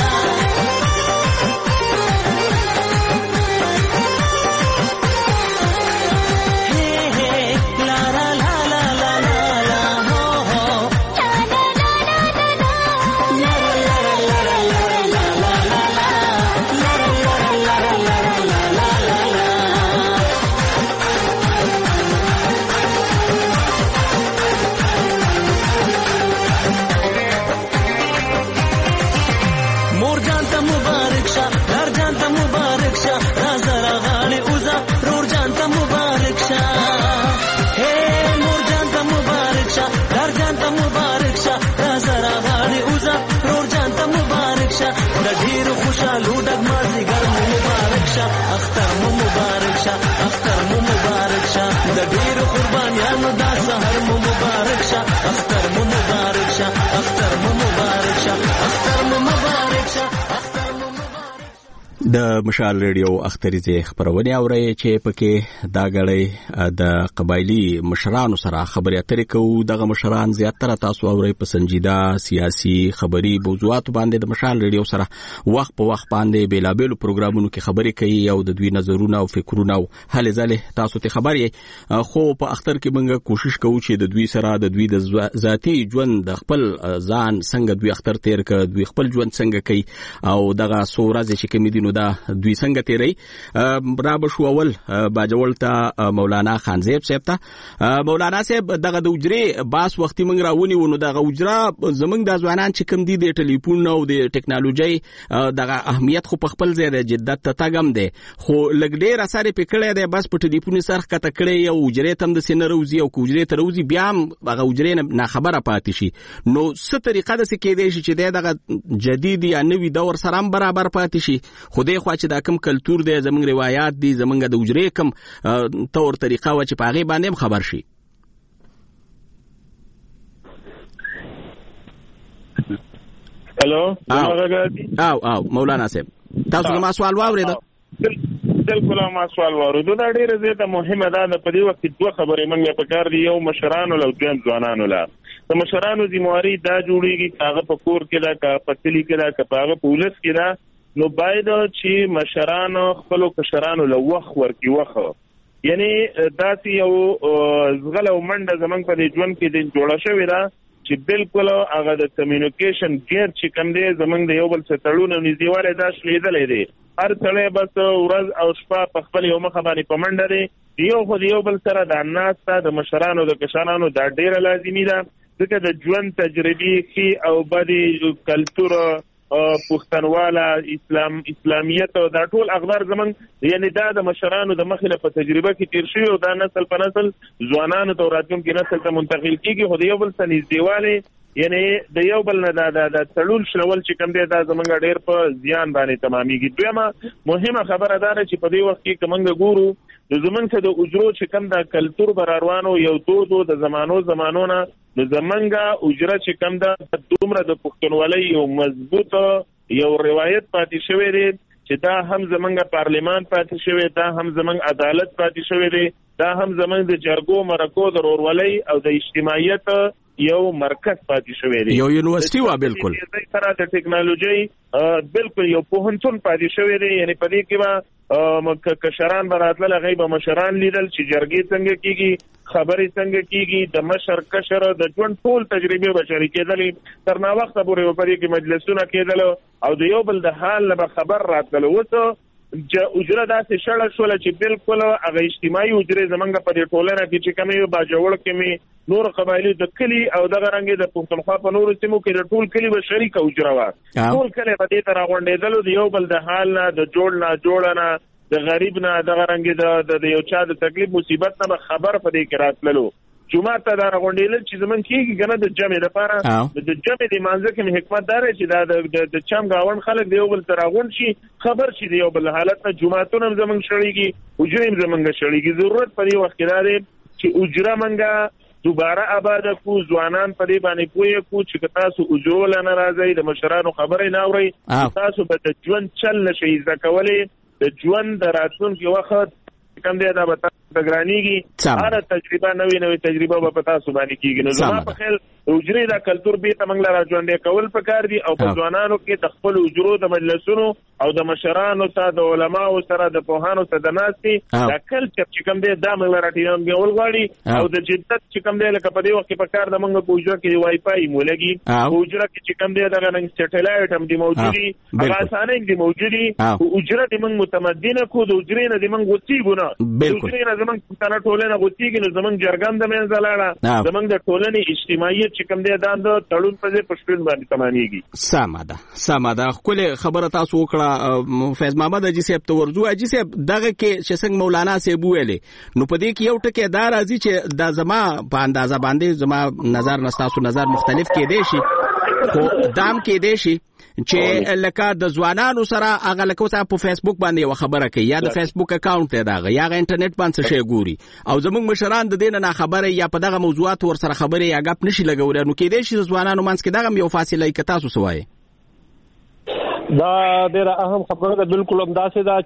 خوشالو ډګمازي ګرمو مبارک شه اختر مو مبارک شه اختر مو مبارک شه د ډېرو قربانیانو دا سحر مو مبارک شه اختر مو مبارک شه اختر مو مبارک شه اختر مو مبارک شه اختر مو مبارک د مشال ریډیو اختریزه خبرونه اوري چې پکې دا غړې د قبایلی مشرانو سره خبرې اترې کوي دغه مشران زیاتره تاسو اوري په سنجیده سیاسي خبري موضوعات باندې د مشال ریډیو سره وخت په وخت باندې بیلابل پروګرامونو کې خبرې کوي او د دوی نظرونه او فکرونه او هلې ځلې تاسو ته خبرې خو په اختر کې موږ کوشش کوو چې د دوی سره د دوی د ذاتي ژوند د خپل ځان څنګه دوی اختر تیر کړي دوی خپل ژوند څنګه کوي او دغه سورازه چې کوم دي نو دا دوی څنګه تیری را بشو اول باجوړ ته مولانا خانزیب صاحب ته مولانا صاحب دغه د اجري باس وختي موږ راونی ونه دغه اجرا زمنګ د ځوانان چې کوم دي د ټلیفون او د ټکنالوژي دغه اهمیت خو په خپل ځای د جدت ته تاګم دي خو لګډیر اثر پکړې ده بس په ټلیفون سره کته کړې یو اجري تم د سينروزي او کوجري تروزي بیا هغه اجري نه خبره پاتې شي نو څه طریقه ده چې کېدې شي چې دغه جدید یا نوې دور سره برابر پاتې شي خدای خو چې دا کوم کلچر دی زمونږ روایت دي زمونږ د اجري کوم تور طریقه و چې پاغي باندې خبر شي هلو او او مولانا صاحب تاسو ما سوال واورید بالکل ما سوال واورید دا ډیره زیاته مهمه ده په دې وخت دوه خبرې مونږ په کار دی یو مشرانو له دویم ځوانانو له د مشرانو ذمہواری دا جوړیږي هغه په کور کې دا کا پتلی کې دا کا هغه پولیس کې دا نو باید چې مشرانو خپل کشرانو له وخت ورکی وخه یعنی داسې یو زغله ومنډه زمنګ په ژوند کې د جوړه شوې ده چې بالکل هغه د کمیونیکیشن ګیر چې کوم دی زمنګ د یو بل څه تړونه نږدېواله دا شلیدلې دي هر څړې بس ورځ او شپه په خپل یو مخ باندې پمنډه دي یو خو یو بل سره د ناس ته د مشرانو د کشرانو دا ډیره لازمي ده ځکه د ژوند تجربې کې او بدی کلچر پښتنواله اسلام اسلامیت او دا ټول اخبار زمون یعنی دا د مشرانو د مخله په تجربه کې تیر شوی او دا نسل په نسل ځوانانو ته راتلونکي نسل ته منتقل کیږي خو د یو بل سره نږدېواله یعنی د یو بل نه دا د تړول شلول چې کوم دی دا زمونږ ډېر په زیان باندې تمامېږي. دویمه مهمه خبره ده چې په دې وخت کې کومنګ ګورو د زمونږ د اجرو چې کوم د کلچر براروانو یو دودو د زمانو زمانونه د زمونږ اجره چې کوم د دومره د پښتونولۍ یو مضبوط یو روایت پاتې شوی دی چې دا هم زمونږ پارلیمان پاتې شوی دا هم زمونږ عدالت پاتې شوی دی دا هم زمونږ د جرګو مرکو د ورولۍ او د اجتماعیت یو مرکز پاتې شوی دی یو یونیورسيټي وا بالکل سره د ټکنالوژي بالکل یو پوهنتون پاتې شوی دی یعنی په دې کې به کشران براتله غیبه مشران لیدل چې جرګې څنګه کیږي خبرې څنګه کیږي د مشر کشر د ژوند ټول تجربه بشری کېدلې تر نا وخت پورې په دې کې مجلسونه کېدل او د یو بل د حال نه خبر راتله وته اجره داسې شړل شول چې بالکل هغه اجتماعي اجره زمونږ په دې ټولنه کې چې کومې باجوړ کې نور قبایلی د کلی او دغه رنګ د پښتونخوا په نورو سیمو کې د ټول کلی به شریک اجره و ټول کلی په دې تر غونډېدل د یو بل د حال نه د جوړ نه جوړ نه د غریب نه دغه رنګ د د یو چا د تکلیف مصیبت نه خبر په دې کې راتللو جمعه ته دا غونډیل چې زمون کېږي کنه د جمع لپاره د جمع د منځ کې حکمت دار چې دا د چم گاون خلک دی یو بل تر غون شي خبر شي دی یو بل حالت نه جمعهتون هم زمون شړېږي اجره هم زمونږ شړېږي ضرورت پرې وخت کې دا دی چې اجره منګه دوباره آباد کو ځوانان پرې باندې پوي کو چې تاسو اجول نه راځي د مشرانو خبرې نه اوري تاسو به د ژوند چل نشي ځکولې د ژوند د راتلونکي وخت کوم دی دا به د ګرانیږي هر تجربه نوې نوې تجربه به پتا سو باندې کیږي نو زما په خیال اجري دا کلچر به تمنګ لاره ژوند کول پکار دي او په ځوانانو کې د خپل اجرو د مجلسونو او د مشرانو سره د علماو سره د پوهانو سره د ناسي دا کلچر چې کوم دی دا موږ راټینم غول غواړي او د جدت چې کوم دی لکه په دې وخت کې پکار د موږ په اجرو کې وای فای مولګي په اجرو کې چې کوم دی دا نن سټلایټ هم دی موجودي هغه اسانه دی موجودي او اجرو د موږ متمدنه کو د اجرو نه د موږ وڅیګونه اجرو نه زمونږ څنګه ټولنه غوتیږي نو زمونږ جرګان د منځ لاړه زمونږ د ټولنې اجتماعي چې کوم دی دا د تړون په ځای پښتون باندې تمانېږي سماده سماده خپل خبره تاسو وکړه فیض محمد اجي صاحب ته ورځو اجي صاحب دغه کې چې څنګه مولانا صاحب ویلې نو په دې کې یو ټکی دا راځي چې دا زما په اندازه باندې زما نظر نستاسو نظر مختلف کې دی شي خو دام کې دی شي چې لکه د ځوانانو سره هغه لکه اوس په فیسبوک باندې یو خبره کوي یا د فیسبوک اکاونټ ته داغه یا د انټرنیټ باندې شي ګوري او زموږ مشران د دین نه خبره یا په دغه موضوعات ور سره خبره یا غپ نشي لګول نو کې دې شي ځوانانو منځ کې دغه یو فاصله کې تاسو سوای دا ډیره اهم خبره ده بالکل همداسې ده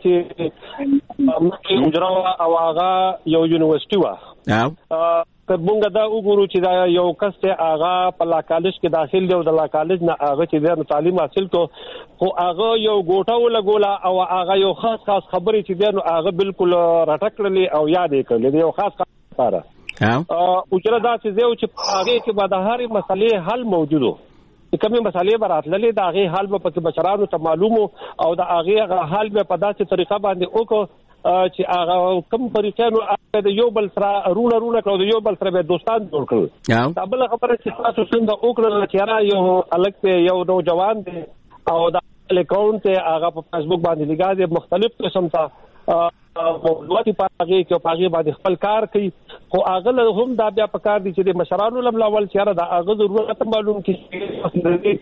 چې مجرا او هغه یو یونیورسيټي و او که مونږ دا وګورو چې دا یو کس ته هغه په لا کالج کې داخل دی او د لا کالج نه هغه چې د تعلیم حاصل کو خو هغه یو ګوټه ولګولا او هغه یو خاص خاص خبرې چې دی نو هغه بالکل راټکړلې او یادې کړلې یو خاص لپاره او چې دا چې یو چې هغه کې به د هر مسلې حل موجودو کومې مسلې براتللې دا هغه حل په کې بشرانو ته معلومو او دا هغه حل به په داسې طریقه باندې وکړو چې هغه کوم طریقې نو د یو بل سره رونه رونه کړو د یو بل سره به دوستان جوړ کړو دا بل خبره چې تاسو څنګه وکړل چې را یو الګ ته یو نوجوان دی او دا اکاونټ هغه په فیسبوک باندې لګا دي مختلف قسم ته موضوعات پاږي چې پاږي باندې خپل کار کوي خو هغه هم دا بیا په کار دي چې د مشرانو لملاول چې را دا هغه ضرورت معلوم کړي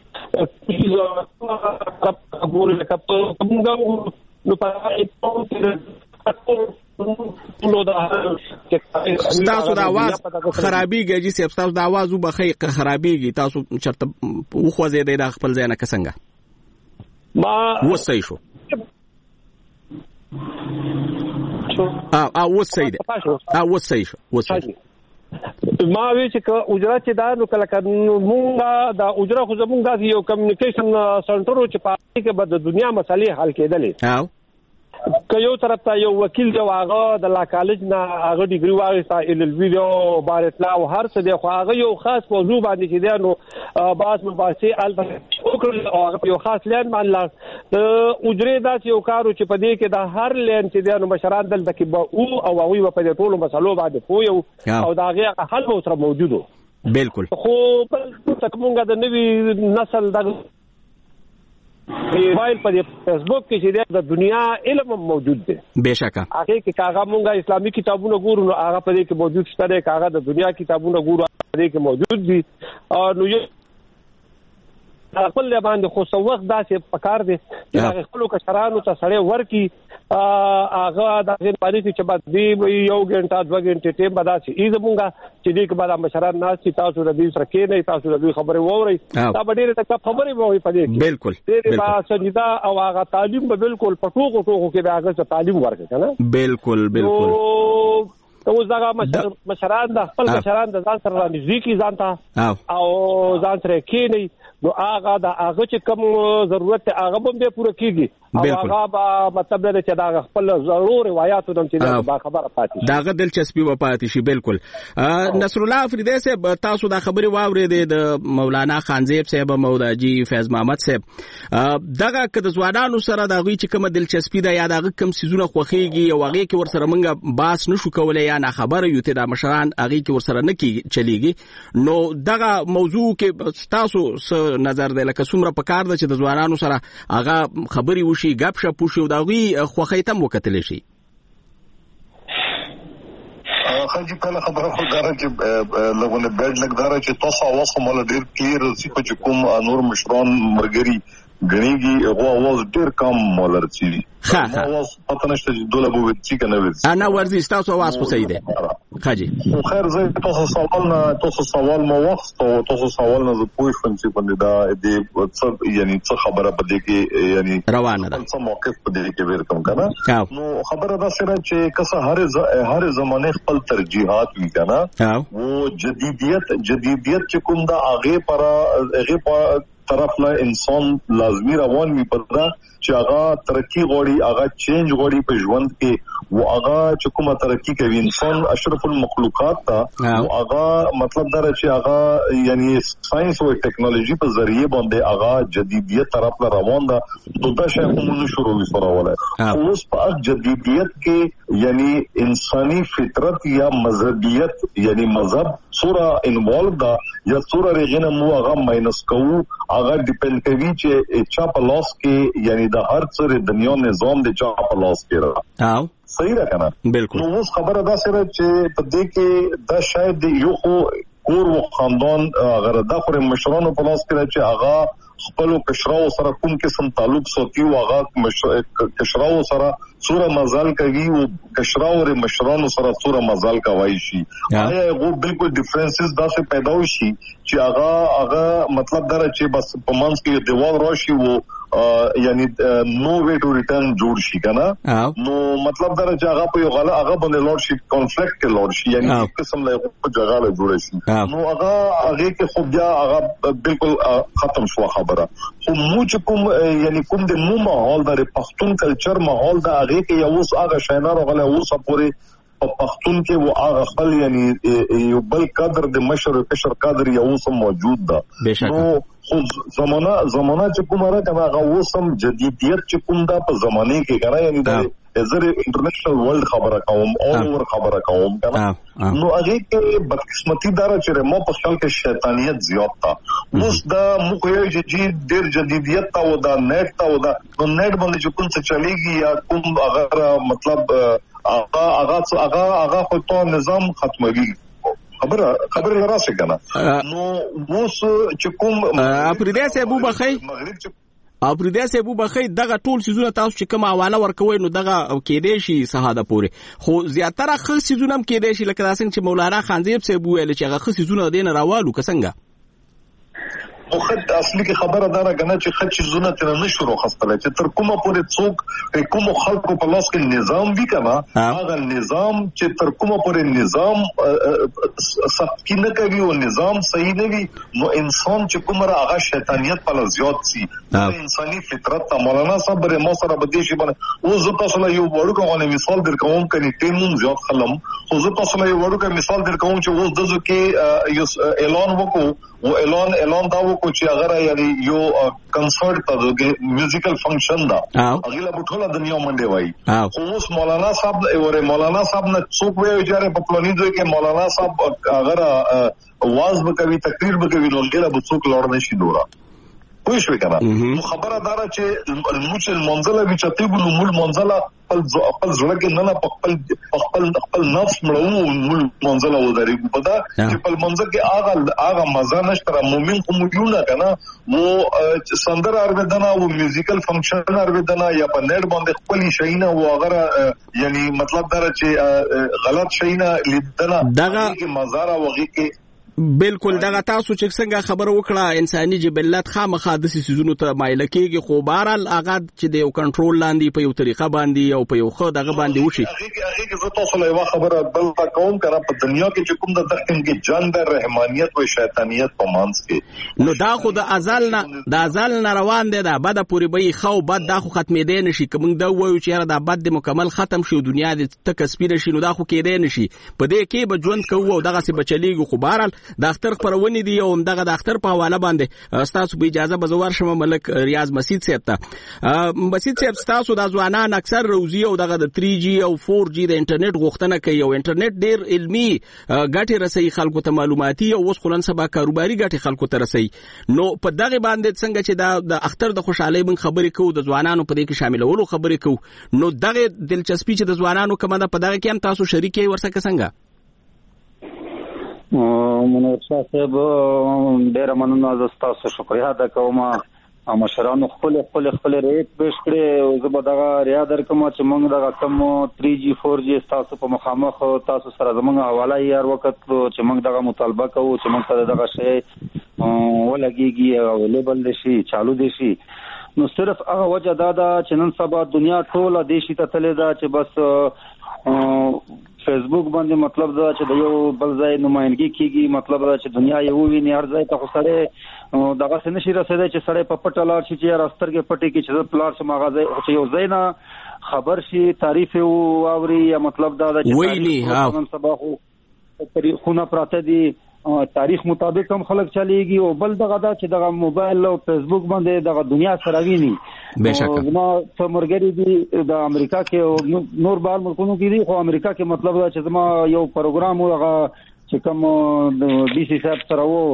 نو په تاسو د आवाज خرابېږي چې سب تاسو د आवाज وبخې خرابېږي تاسو چرته وخوځې د خپل ځای نه څنګه ما وسای شو ا ا وسای دی ا وسای شو وسای ما وی چې اجرا چې دا نو کله مونږه دا اجرا خو زمونږه یو کمیونیکیشن سنټر چې په کې به د دنیا مسلې حل کېدلې او که یو طرف ته یو وکیل دی هغه د لا کالج نه هغه ډیګري واغستا ال ال ویډیو بار اطلاع او هر څه دی خو هغه یو خاص موضوع باندې چې دی نو باس مباحثه ال او هغه یو خاص لین باندې د اجري دا یو کارو چې په دې کې د هر لین چې دی نو مشران دلته کې او او هغه په دې ټولو مسلو باندې پوي او دا هغه حل به سره موجودو بالکل خو بل څه کومه د نوی نسل د موبایل په فیسبوک کې چې د دنیا علم موجود دی بهشکه هغه کې کاغه مونږه اسلامي کتابونه ګورو نو هغه په دې کې موجود شته کاغه د دنیا کتابونه ګورو په دې کې موجود دي او نو یو خپل باندې خو څو وخت داسې پکار دي چې خپل کشرانو ته سړی ورکی هغه د غیر باندې چې بعد دی یو غنټه دوه غنټه ټیم بعد شي ایز مونږه چې دې کې بعد مشران ناس چې تاسو د دې سره کې نه تاسو د دې خبره ووري دا ډېر ته خبره ووري په دې کې بالکل دې با سجدا او هغه تعلیم به بالکل په ټوکو ټوکو کې دا هغه تعلیم ورکړي کنه بالکل بالکل او زغه مشران د خپل مشران د ځان سره نږدې ځانته او ځان سره کې نه نو هغه دا هغه چې کوم ضرورت هغه به به پوره کیږي او هغه به مطلب دا چې دا خپل ضروري روایتو د چې دا خبره پاتې دا غدل چسپي و پاتې شي بالکل نصر الله افریدی صاحب تاسو دا خبره واورې د مولانا خانزیب صاحب موداجی فیض محمد صاحب دغه کده ځوانانو سره دا غوي چې کوم دلچسپي دا یا دا کوم سيزونه خوخيږي او هغه کې ور سره منګه باس نشو کولای یا نه خبره یو ته د مشران هغه کې ور سره نه کی چلیږي نو دغه موضوع کې تاسو نظر دی لکه څومره پکار ده چې د ځوانانو سره هغه خبري وشي غپ شپ وشي او دا غوي خوخیتم وکتل شي خاجي په خبره خو غره چې لغونه بیډ لګدار چې تاسو اوس هم ول ډیر کلیر سي چې کوم نور مشران مرګري غنيږي هو اواز ډیر کم مولر چی ها اواز پته نشته چې دوله بو چې کنه وځي انا ورزي تاسو اواز خو صحیح ده خاجي خیر زه تاسو سوال نه تاسو سوال مو وخت او تاسو سوال نه پوښ فنسي باندې دا د څه یعنی څه خبره پدې کې یعنی روانه ده څه موقف پدې کې ورکم کنه نو خبره دا سره چې کسه هر هر زمانه خپل ترجیحات وی کنه او جدیدیت جدیدیت چې کوم دا هغه پر هغه پر طرف له انسان لازمی روان وي پدې چې هغه ترقی غوړي هغه چینج غوړي په ژوند کې و هغه چې کومه ترقی کوي انسان اشرف المخلوقات ته او هغه مطلب دا چې هغه یعنی ساينس او ټیکنالوژي په ذریعہ باندې هغه جدیدیت طرف له روان ده دوه شی کومونه شروع وسره ولا اوس په جدیدیت کې یعنی انساني فطرت یا مذهبیت یعنی مذهب سورا انوالو دا یا سورا رجنه مو هغه ماینس کوو هغه ډیپند کوي چې چا په لاس کې یعنی د هر څه دنیا نظام د چا په لاس کې را او صحیح را کنه بالکل نو اوس خبره دا سره چې په دې کې دا شاید یو خو کور و خاندان اگر دا خو مشرانو په لاس کې چې هغه خپل کشراو سره کوم قسم تعلق ساتي او هغه کشراو سره سوره مزال کوي او کشراو ر مشرانو سره سوره مزال کوي شي هغه وو بالکل ډیفرنسز دا څه پیدا وشي چې هغه هغه مطلب دا چې بس په منځ کې دیوال راشي وو یعنی نو وی ټو ریټرن جوړ شي کنه نو مطلب دا چې هغه په یو غلا هغه باندې لوډ شي کانفلیکټ کې لوډ شي یعنی قسم له په جګړه له جوړ شي نو هغه هغه کې خو بیا هغه بالکل ختم شو خبره خو مو چې کوم یعنی کوم د مو ماحول د پښتون کلچر ماحول د هغه کې یو اوس هغه شینار غلا اوس پورې په پښتون کې و هغه خپل یعنی یو بل قدر د مشر کشر قدر یو اوس موجود ده نو خو زمانہ زمانہ چې کومه راځي هغه اوسم جدیدیت چې کوم دا په زمانه کې کنه یعنی دا زر انټرنیشنل ورلد خبره کوم اول اور خبره کوم کنه نو هغه کې بدقسمتي دار چې مو په خپل کې شیطانیت زیات تا اوس دا مو کوی چې ډیر جدیدیت تا و دا نیټ تا و دا نو نیټ باندې چې کوم څه چلیږي یا کوم اگر مطلب هغه هغه هغه هغه خو ته نظام ختموي خبره خبره راځي کنه نو اوس چې کوم افریدی سه ابو بخی افریدی سه ابو بخی دغه ټول سيزونه تاسو چې کوم حواله ورکوي نو دغه کېدې شي سهاده پوره خو زیاتره خل سيزونه هم کېدې شي لکه څنګه چې مولانا خانزیب سه ابو ویل چې هغه خل سيزونه دین راوالو کسنګ خو خد اصلي کې خبره دار غنه چې خد چې زونه تر نه شروع خستله چې تر کومه پورې څوک کوم خلکو په لاس کې نظام وی کنه هغه نظام چې تر کومه پورې نظام سخت کې نه کوي او نظام صحیح نه وي نو انسان چې کومره هغه شیطانیت په زیات سي انساني فطرت ته مولانا صاحب ر مو سره بده شي باندې او زه تاسو له یو وړو کوم مثال درکوم کني ټیمون زیات خلم خو زه تاسو له یو وړو مثال درکوم چې اوس دغه کې یو اعلان وکړو و اعلان اعلان دا وکړو چې هغه یعنی یو کنسرت ته میوزیکل فنکشن دا هغه له ټوله دنیا منډه وای خو اوس مولانا صاحب اوره مولانا صاحب نه څوک وی چې په پلانې دوی کې مولانا صاحب هغه واز بکوي تقریر بکوي نو هغه به څوک لور نشي دورا کوئی شوي کنه نو خبره دار چې الموچ المنزله وی چته ګلو مول منزله خپل خپل زړه کې نه نه خپل خپل خپل نفس مړو مول منزله وداري په دا چې په منزله کې هغه هغه مزه نشته مومن کوم یو نه کنه وو سندر اورېدنه او میوزیکل فنکشن اورېدنه یا په نیټ باندې خپل شینه او هغه یعنی مطلب دا چې غلط شینه لیدنه دغه کې مزاره وږي کې بالکل دغه تاسو چې څنګه خبر وکړه انساني جبلت خامخا د سيزونو ته مایل کېږي خو بهرال هغه چې د یو کنټرول لاندې په یو طریقه باندې او په یو خو دغه باندې وشي هغه هغه زه تاسو له یو خبره بل کوم کنه په دنیا کې چې کوم د دښتن کې جان د رحمانیت او شیطانیت په مانس کې نو دا خو د ازل نه د ازل نه روان دي دا بده پوری به خو بد دا خو ختمې دی نشي کوم دا وایو چې دا بد مکمل ختم شي دنیا د تکسپیر شي نو دا خو کې دی نشي په دې کې به ژوند کوو او دغه څه بچلېږي خو بهرال د اختر خبرونه دي او دغه د اختر په حواله باندې تاسو به اجازه بزوار شمه ملک ریاض مسجد صاحب ته مسجد صاحب تاسو د ځوانان اکثر روزي او دغه د تھری جی او فور جی د انټرنیټ غوښتنه کوي او انټرنیټ ډیر علمي ګټه رسي خلکو ته معلوماتي او اوس خلن سبا کاروباري ګټه خلکو ته رسي نو په دغه باندې څنګه چې د اختر د خوشحالي من خبرې کوو د ځوانانو په دې کې شاملولو خبرې کوو نو دغه دلچسپي چې د ځوانانو کومه ده په دغه کې هم تاسو شریکي ورسره څنګه منور شاه صاحب ډېر مننه تاسو شکریا ادا کوم مشرانو خپل خپل خپل ریټ پیش کړي زه به دغه ریا درکوم چې موږ دغه کم تھری جی فور جی تاسو په مخامخ تاسو سره زموږ حواله یې هر وخت چې موږ دغه مطالبه کوو چې موږ ته دغه شی ولګيږي او لیبل دي شي چالو دي شي نو صرف هغه وجه دا ده چې نن سبا دنیا ټوله دیشي ته تللی ده چې بس فیسبوک باندې مطلب دا چې د یو بل ځای نمائندګي کیږي مطلب دا چې دنیا یو ویني هر ځای ته خو سره دغه څه نشي رسېدای چې سړی په پټه لاړ شي چې راسترګې پټې کې چې پلاړ شي مغازه چې یو ځای نه خبر شي تعریف واوري یا مطلب دا چې ویلي ها نن سبا خو تاریخونه پراته دي تاریخ مطابق هم خلک چلیږي او بل دغه دا چې دغه موبایل او فیسبوک باندې دغه دنیا سره ویني بهشکه نو څومرګری دي د امریکا کې نور بهر ملکونو کې دي خو امریکا کې مطلب دا چې زما یو پروګرام هغه چې کوم ډي سي صاحب سره وو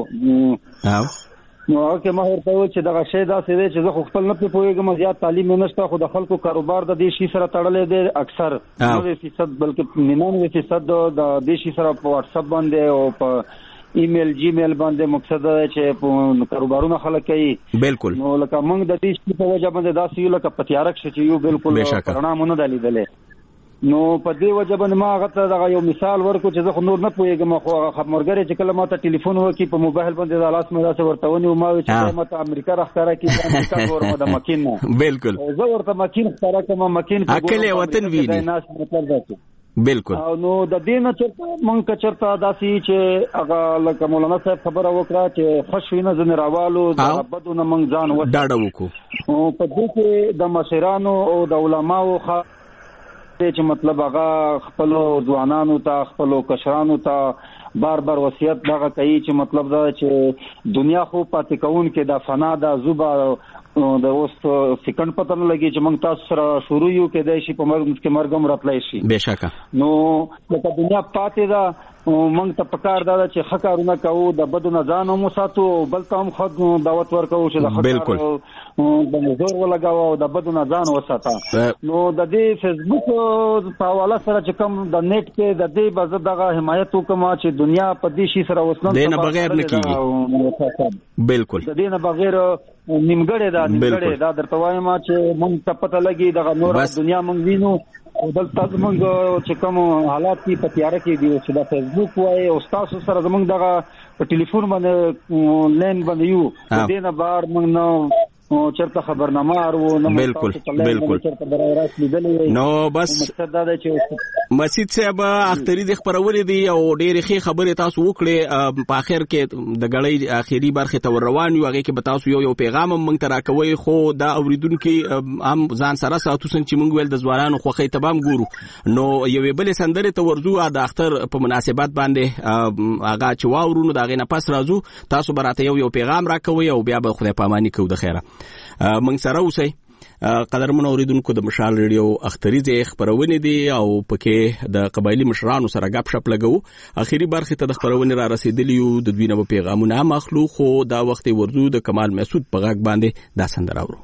نو هغه کې ما ورته و چې دغه شی دا څه دی چې زه خپل نه پوهیږم زیات تعلیم نشته خو د خلکو کاروبار د دې شي سره تړلې دي اکثر نوي فیصد بلکې ننانوي فیصد د دې شي سره په واتس اپ باندې او په ایمیل جیمیل باندې مقصد دا چې کاروبارونه خلک کوي بالکل نو لکه موږ د دې شي په وجه باندې دا سې لکه پتیارک شي یو بالکل پرنامونه دلیدلې نو په دې وجه باندې ما هغه ته یو مثال ورکو چې زه نور نه پوهیږم خو خبرګری چې کله ما ته ټلیفون وکي په موبایل باندې د لاس مې راځي ورته ونی ما چې ما ته امریکا راخاره کی امریکا ورمه د مکین نه بالکل زه ورته مکین ښکارا کوم مکین په اکل وطن ویني ناس مطلب دا بالکل نو د دې نه چرته مونږ کچرته داسي چې هغه لکه مولانا صاحب خبره وکړه چې خوشوینه زنه راوالو د بدونه مونږ ځان و ډاډه وکړو او په دې کې د مشرانو او د علماو خ چې مطلب هغه خپل ځوانانو ته خپل کشرانو ته بار بار وصیت دغه کوي چې مطلب دا چې دنیا خو پاتې کون کې د فنا د زوبا د اوس سکند پته نه لګي چې موږ تاسو سره شروع یو کې د شي په مرګ کې مرګم راتلای شي بهشکه نو لکه دنیا پاتې دا موږ ته پکار دا چې خکارونه کوو د بدو نه ځان مو ساتو بل ته هم خود دعوت ورکوو چې د بالکل د نظر ولګاو او د بدو نه ځان وساته نو د دې فیسبوک په حواله سره چې کوم د نیټ کې د دې بز دغه حمایت وکم چې دنیا په دې شي سره وسنه د نه بغیر نه کیږي بالکل د دې نه بغیر نیمګړې دا نیمګړې دا درته وایم چې مونږ ته پته لګي دغه نور دنیا مونږ وینو او دلته زمونږ چې کوم حالات کې په تیاره کې دي چې د فیسبوک وای او تاسو سره زمونږ دغه په ټلیفون باندې لین باندې یو د دې نه بار مونږ نو چرته خبرنامه ارو نو بالکل بالکل نو بس مسجد صاحب اختری د خبرولې دی او ډېرې ښه خبرې تاسو وکړې په اخر کې د غړې اخیری برخه ته روان یو هغه کې به تاسو یو یو پیغام مونږ ته راکوي خو دا اوریدونکو هم ځان سره ساتو څنګه چې مونږ ول د ځوانانو خوخې تبام ګورو نو یوې بل سندره ته ورزو د اختر په مناسبت باندې هغه چې واورونو دا غي نه پس راځو تاسو براته یو یو پیغام راکوي او بیا به خدای پاماني کوو د خیره منګ سره اوسئ قدرمن اوریدونکو د مشال ریډیو اختریزه خبرونه دي او پکې د قبایلی مشرانو سره غپ شپ لګو اخیری برخه ته د خبرونه را رسیدلیو د دوی نه پیغامونه مخلوق خو دا وخت ورزو د کمال مسعود په غږ باندې دا سندره اورو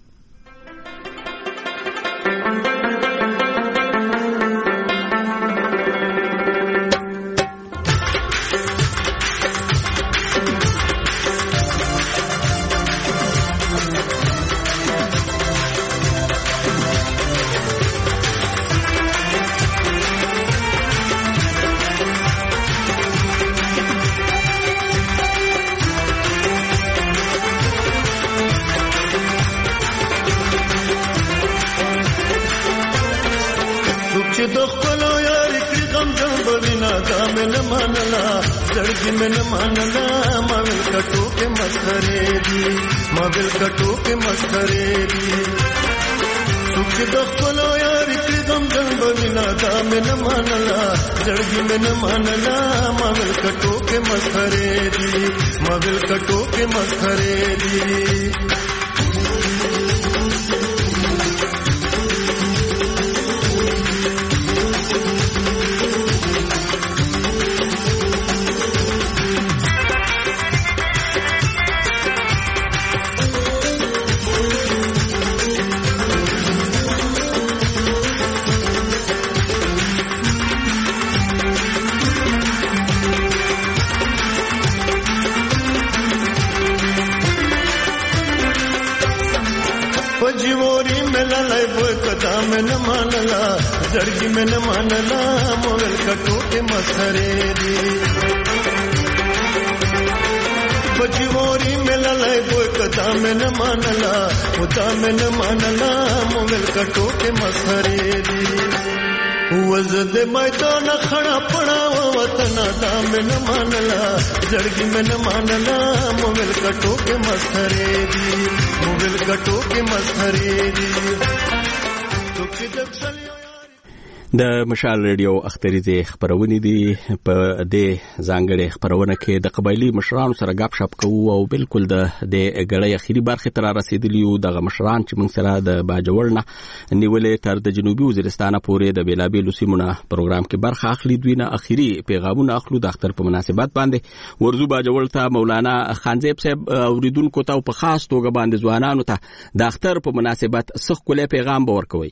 من مانلا ماویل کټو کې مسخره دي ماویل کټو کې مسخره دي سوچ د خپل یار کې دم دم بنا دا من مانلا زړګي من مانلا ماویل کټو کې مسخره دي ماویل کټو کې مسخره دي में न मानला जड़गी में न मानला मोगल कटो के मसरे दी बचवोरी में ललाए बोय कदा में न मानला उदा में न मानला मोगल कटो के मसरे दी वजद मैदान खड़ा पड़ा वतन दाम न मानला जड़गी में न मानला मोगल कटो के मसरे दी मोगल कटो के मसरे दी तो किधर चलियो د مشال ریډیو اختریزه خبرونه دي په دې ځانګړي خبرونه کې د قبایلی مشرانو سره غاب شپ کوو او بالکل د د غړې اخیری برخه تر رسیدلیو د مشران چې موږ سره د باجوړ نه نیولې تر د جنوبي وزیرستان پورې د بیلابیلو سیمونو پروګرام کې برخه اخلي دوی نه اخیری پیغامونه اخلو د اختر په مناسبت باندې ورزو باجوړ ته مولانا خانزیب صاحب اوریدونکو ته په خاص توګه باندې ځوانانو ته د اختر په مناسبت سخت کولې پیغام باور کوي.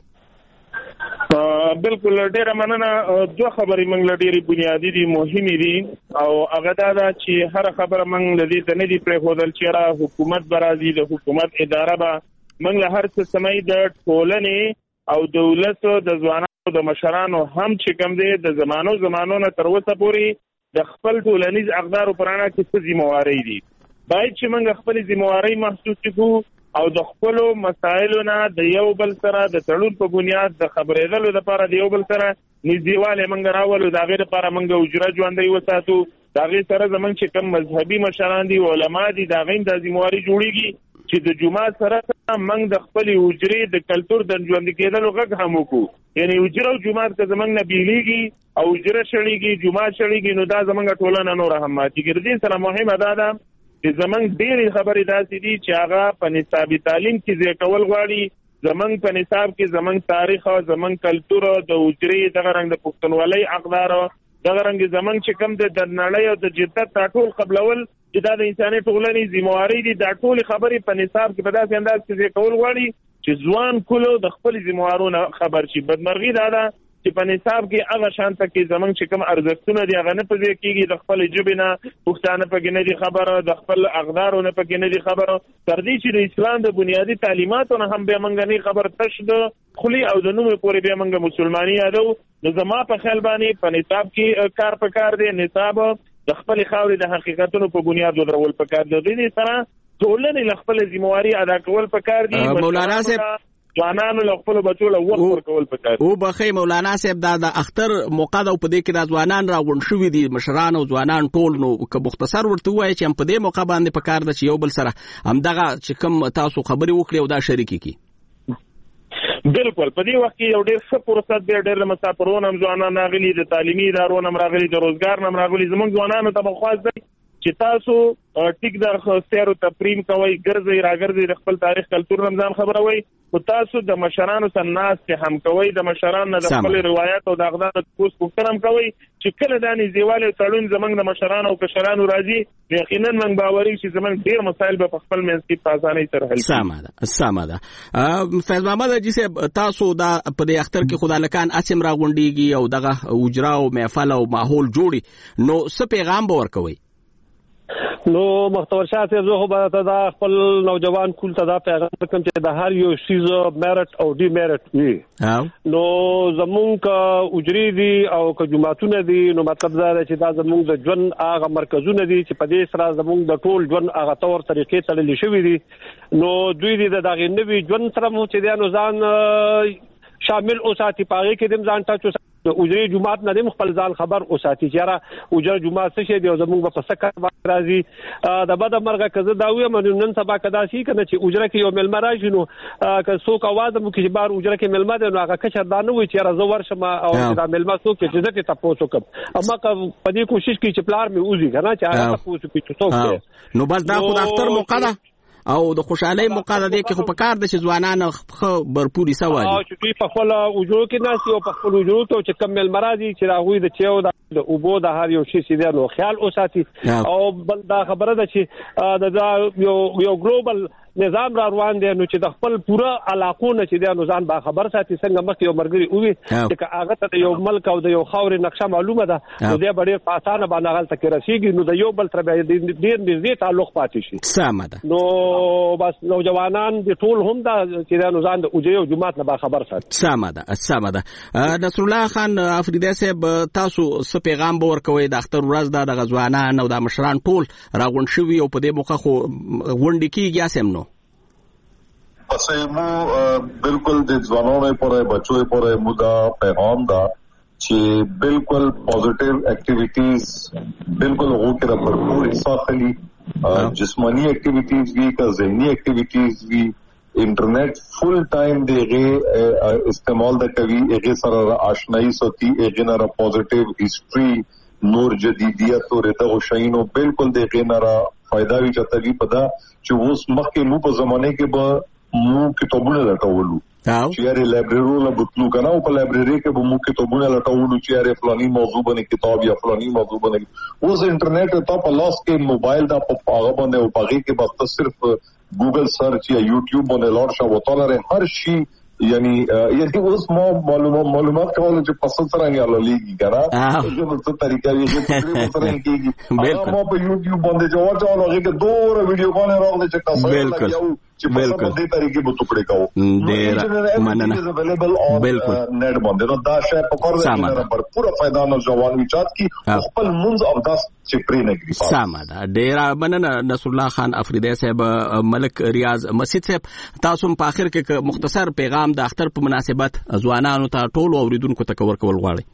بالکل ډیره مننه. دوه خبرې موږ له ډیره بنیادی دي مهمې دي او هغه دا ده چې هر خبره موږ له دې نه دي پرې خودل چې را حکومت برازي د حکومت اداره به موږ له هر څه سمې د ټولنې او دولت د ځوانانو د مشرانو هم چې کوم دي د زمانو زمانو نه تر اوسه پورې د خپل ټولنیز اقدار پرانا کې څه ذمہواری دي باید چې موږ خپل ذمہواری محسوس کړو او د خپل مسایلو نه د یو بل سره د تړون په بنیاد د خبرېدلو لپاره د یو بل سره نږدېواله منګ راولو د غیر لپاره منګ اجره ژوندۍ وساتو دا غي سره زمونږ چې کوم مذهبي مشران دي علما دي دا غین د ذمہواری جوړیږي چې د جمعه سره منګ د خپل اجرې د کلچر د ژوند کېدلو غږ هم وکړو یعنی اجره او جمعه که زمونږ نه بیلیږي او اجره شړیږي جمعه شړیږي نو دا زمونږ ټولنه نور هم ماتي ګرځي سره مهمه ده ده چې زمونږ ډېرې خبرې داسې دي چې هغه په نصابي تعلیم کې ځای کول غواړي زمونږ په نصاب کې زمونږ تاریخ او زمونږ کلتور د اجرې دغه رنګ د پښتونولۍ اقدار دغه رنګ زمونږ چې کوم د نړۍ او د جدت ټاټول قبلول چې دا د انساني ټولنې ذمہواری دي دا ټول خبرې په نصاب کې په داسې انداز کې ځای کول غواړي چې ځوان کولو د خپل ذمہوارونو خبر شي. بدمرغي دا ده چې په نصاب کې هغه شانته کې زمونږ چې کوم ارزښتونه دي هغه نه پځې کېږي د خپل ژبې نه پښتانه پکې نه دي خبره د خپل اقدارو نه پکې نه دي خبره تر دې چې د اسلام د بنیادی تعلیماتو نه هم به موږ نه خبر تش د خلی او د نوم پورې به موږ مسلمانۍ یادو نو زما په خیال باندې په نصاب کې کار پکار دی نصاب د خپل خاورې د حقیقتونو په بنیاد ودرول پکار دی د دې سره ټولنې خپل ذمہواری ادا کول پکار دي. مولانا صاحب ځوانانو له خپل بچو له وخت ورکول پکار او بخي مولانا صاحب دا د اختر موقع د په دې کې د ځوانان راغون شوې دي مشران او ځوانان ټول نو که مختصر ورته وایي چې په دې موقع باندې پکار د یو بل سره هم دغه چې کوم تاسو خبري وکړي او دا شریک کی بالکل په دې وخت کې یو ډېر ښه فرصت دی ډېر مسافرون هم ځوانان راغلي د تعلیمي ادارو هم راغلي د روزګار هم راغلي زموږ ځوانانو ته بخواست دی چې تاسو ټیک د سیر او تفریم کوي ګرځي راګرځي د خپل تاریخ کلتور رمضان خبروي او تاسو د مشرانو سره ناس ته هم کوي د مشرانو د خپل روایت او د اقدار کوس پوښتنه هم کوي چې کله د نزیواله تړون زمنګ د مشرانو او کشرانو راځي یقینا من باوري چې زمنګ ډیر مسایل به خپل منځ کې په اسانۍ سره حل شي. سمه سمه ده فیض محمد جی صاحب تاسو دا په دې اختر کې خدالکان اسم را غونډيږي او دغه اجرا او محفل او ماحول جوړي نو څه پیغام به ورکوي؟ نو مختور شاه صاحب زه به ته دا خپل نوجوان کول ته دا پیغام کوم چې د هر یو شیز میرټ او ډی میرټ وي نو زمونږ اجري دي او که جماعتونه دي نو مطلب دا چې دا زمونږ د ژوند هغه مرکزونه دي چې په دې سره زمونږ د ټول ژوند هغه تور طریقې تړلې شوې دي نو دوی دې د دغه نوي ژوند سره مو چې دا نو ځان شامل اوساتي پاره کې دم ځان ټاچو د اجري جماعت نه دم خپل ځان خبر اوساتي چې را اجري جماعت څه شي دی زمونږ په سکه راځي د بده مرغه کزه دا ویم نن سبا کدا شي کنه چې اجري کې یو ملما راشي نو که څوک आवाज مو کې بار اجري کې ملما دی نو هغه کچر دا نه وي چې را زو ورشم او دا ملما څوک چې ځکه تاسو کوم اما په دې کوشش کې چې پلار می اوزي کنه چې هغه تاسو کې څوک نو بس دا خو د اختر موقع ده او د خوشحالي موقع ده کې خو په کار د چې ځوانان خو برپوري سوالي او چې په خپل وجود کې ناس او په خپل وجود ته چې کمل مرادي چې راغوي د چيو د اوبو د هر یو شي سیده نو خیال اوساتي او بل دا خبره ده چې دا یو یو ګلوبل نظام را روان دی نو چې د خپل پوره علاقو نه چې د نوزان با خبر ساتي څنګه مخ یو مرګري اووي چې هغه ته یو ملک او د یو خاورې نقشه معلومه ده نو د ډېر په اسانه باندې غلطه کې رسیږي نو د یو بل تر ډېر نږدې تعلق پاتې شي سمه ده نو بس نوجوانان د ټول هم دا چې د نوزان د اوجه او جماعت نه با خبر ساتي سمه ده سمه ده نصر الله خان افریدی صاحب تاسو څه پیغام به ورکوي د اختر ورځ د غزوانان او د مشران ټول راغون شوی او په دې موخه خو غونډه کیږي اسم نو پس مو بالکل د ځوانانو لپاره بچو لپاره مودا پیغام دا چې بالکل پوزټیو اکټیویټیز بالکل هغه کې بھرپور حصہ خلی جسمانی اکټیویټیز وی کا ذهنی اکټیویټیز وی انټرنیټ فل ټایم دیغه استعمال د کوي هغه سره آشنایی سوتی هغه نه پوزټیو هیستوري نور جدیدیت او رته شینو بالکل دیغه نه فائدہ وی چته وی پدا چې اوس مخکې مو په زمانه کې به مو کتابونه لټولو چې یاره لایبرری له بوتلو کنه او په لایبرری کې به مو کتابونه لټولو چې یاره فلاني موضوع باندې کتاب یا فلاني موضوع باندې اوس انټرنیټ ته په لاس کې موبایل دا په هغه باندې او پغې کې بس صرف ګوګل سرچ یا یوټیوب باندې لوړ شو وتلره هر شي یعنی یعنی اوس مو معلومات معلومات کول چې پسند سره یې لولېږي کنه چې په طریقه یې چې په سره کېږي بالکل مو په یوټیوب باندې جوړ جوړ هغه کې دوه ویډیو باندې راغلي چې تاسو بالکل بالکل دې طریقې په ټوکړې کوو ډېر مننه بالکل نیټ باندې نو دا شی په کور کې پر پورا فائدہ نو ځوان وچات کی خپل منځ او داس چې پرې نه کړی سامان ډېر مننه نصر الله خان افریدی صاحب ملک ریاض مسجد صاحب تاسو په اخر کې مختصر پیغام د اختر په مناسبت ځوانانو ته ټول اوریدونکو ته کور کول غواړي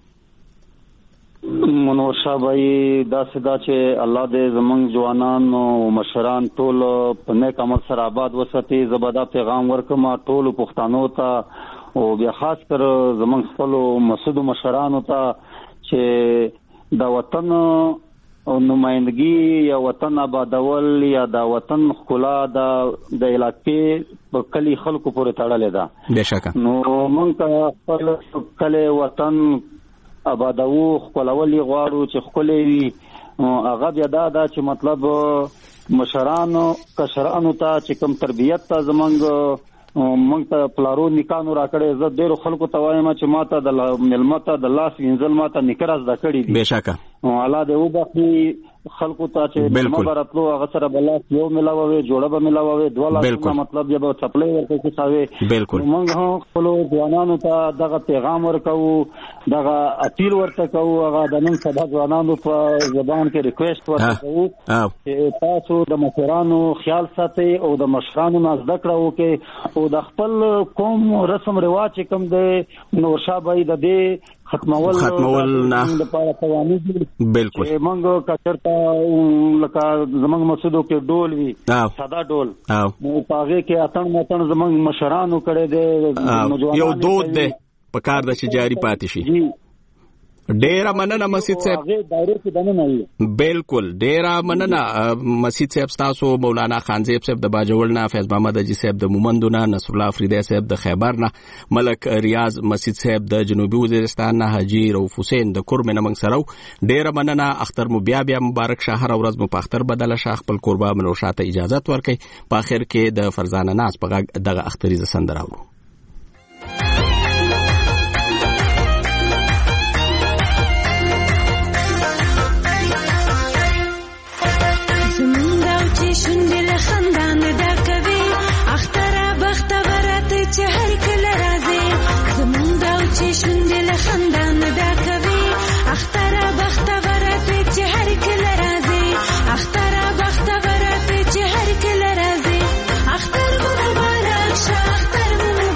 منور شاه بھائی دا صدا چې الله دې زمونږ ځوانان او مشران ټول په نیک عمل سره آباد وساتي زبدا پیغام ورکم ټول پښتنو ته او بیا خاص کر زمونږ خپل مسعود مشرانو ته چې د وطن او نمائندګي یا وطن آبادول یا د وطن خلا د د علاقې په کلی خلکو پورې تړلې ده بشکه نو مونږ خپل کلی وطن آبادو خپلولي غواړو چې خپلې وي هغه بیا دا دا چې مطلب مشرانو کشرانو ته چې کوم تربیت ته زمونږ مونږ ته پلارو نکانو راکړې زه ډېرو خلکو ته وایم چې ماته د ملمته د لاس وینځل ماته نکراز دا کړی دي بشکه الله دې وبخي خلکو ته چې مبارکلو هغه سره بلاس یو ملاوي جوړه به ملاوي دوه لاس مطلب یو چپلې ورته کې څاوي بالکل موږ هم خپل ځوانانو ته دغه پیغام ورکو دغه اپیل ورته کوو هغه د نن سبا ځوانانو په زبان کې ریکوست ورته کوو چې تاسو د مشرانو خیال ساتئ او د مشرانو نه زده کړه وکړئ او د خپل قوم رسم رواج کوم د نور شابه د دې ختمول ختمول نه لپاره قوانین بالکل موږ کچرتا لکه زمنګ مسودو کې ډول وی ساده ډول نو پاغه کې اتن متن زمنګ مشرانو کړي دي یو دود ده په کار د جاری پاتې شي ډېر مننه مسجد صاحب بالکل ډېر مننه مسجد صاحب تاسو مولانا خانزیب صاحب د باجوړ نه فیض محمد اجي صاحب د مومندونه نصر الله افریدی صاحب د خیبر نه ملک ریاض مسجد صاحب د جنوبي وزیرستان نه حاجی رؤف حسین د کور منه منګ سره ډېر مننه اختر مو بیا بیا مبارک شه هر ورځ مو په اختر بدل شه خپل قربا منو شاته اجازه ورکړي په اخر کې د فرزانه ناز په دغه اختري ز سندراو شونډې له خندان ډکوي اختره بختوره ته چې هر کله راځي زمونږ او چې شونډې له خندان ډکوي اختره بختوره ته چې هر کله راځي اختره بختوره ته چې هر کله راځي اختر مو مبارک شه اختر مو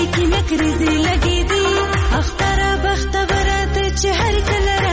کې نکرې دې لګې دي اختر بختوره ته چې هر کله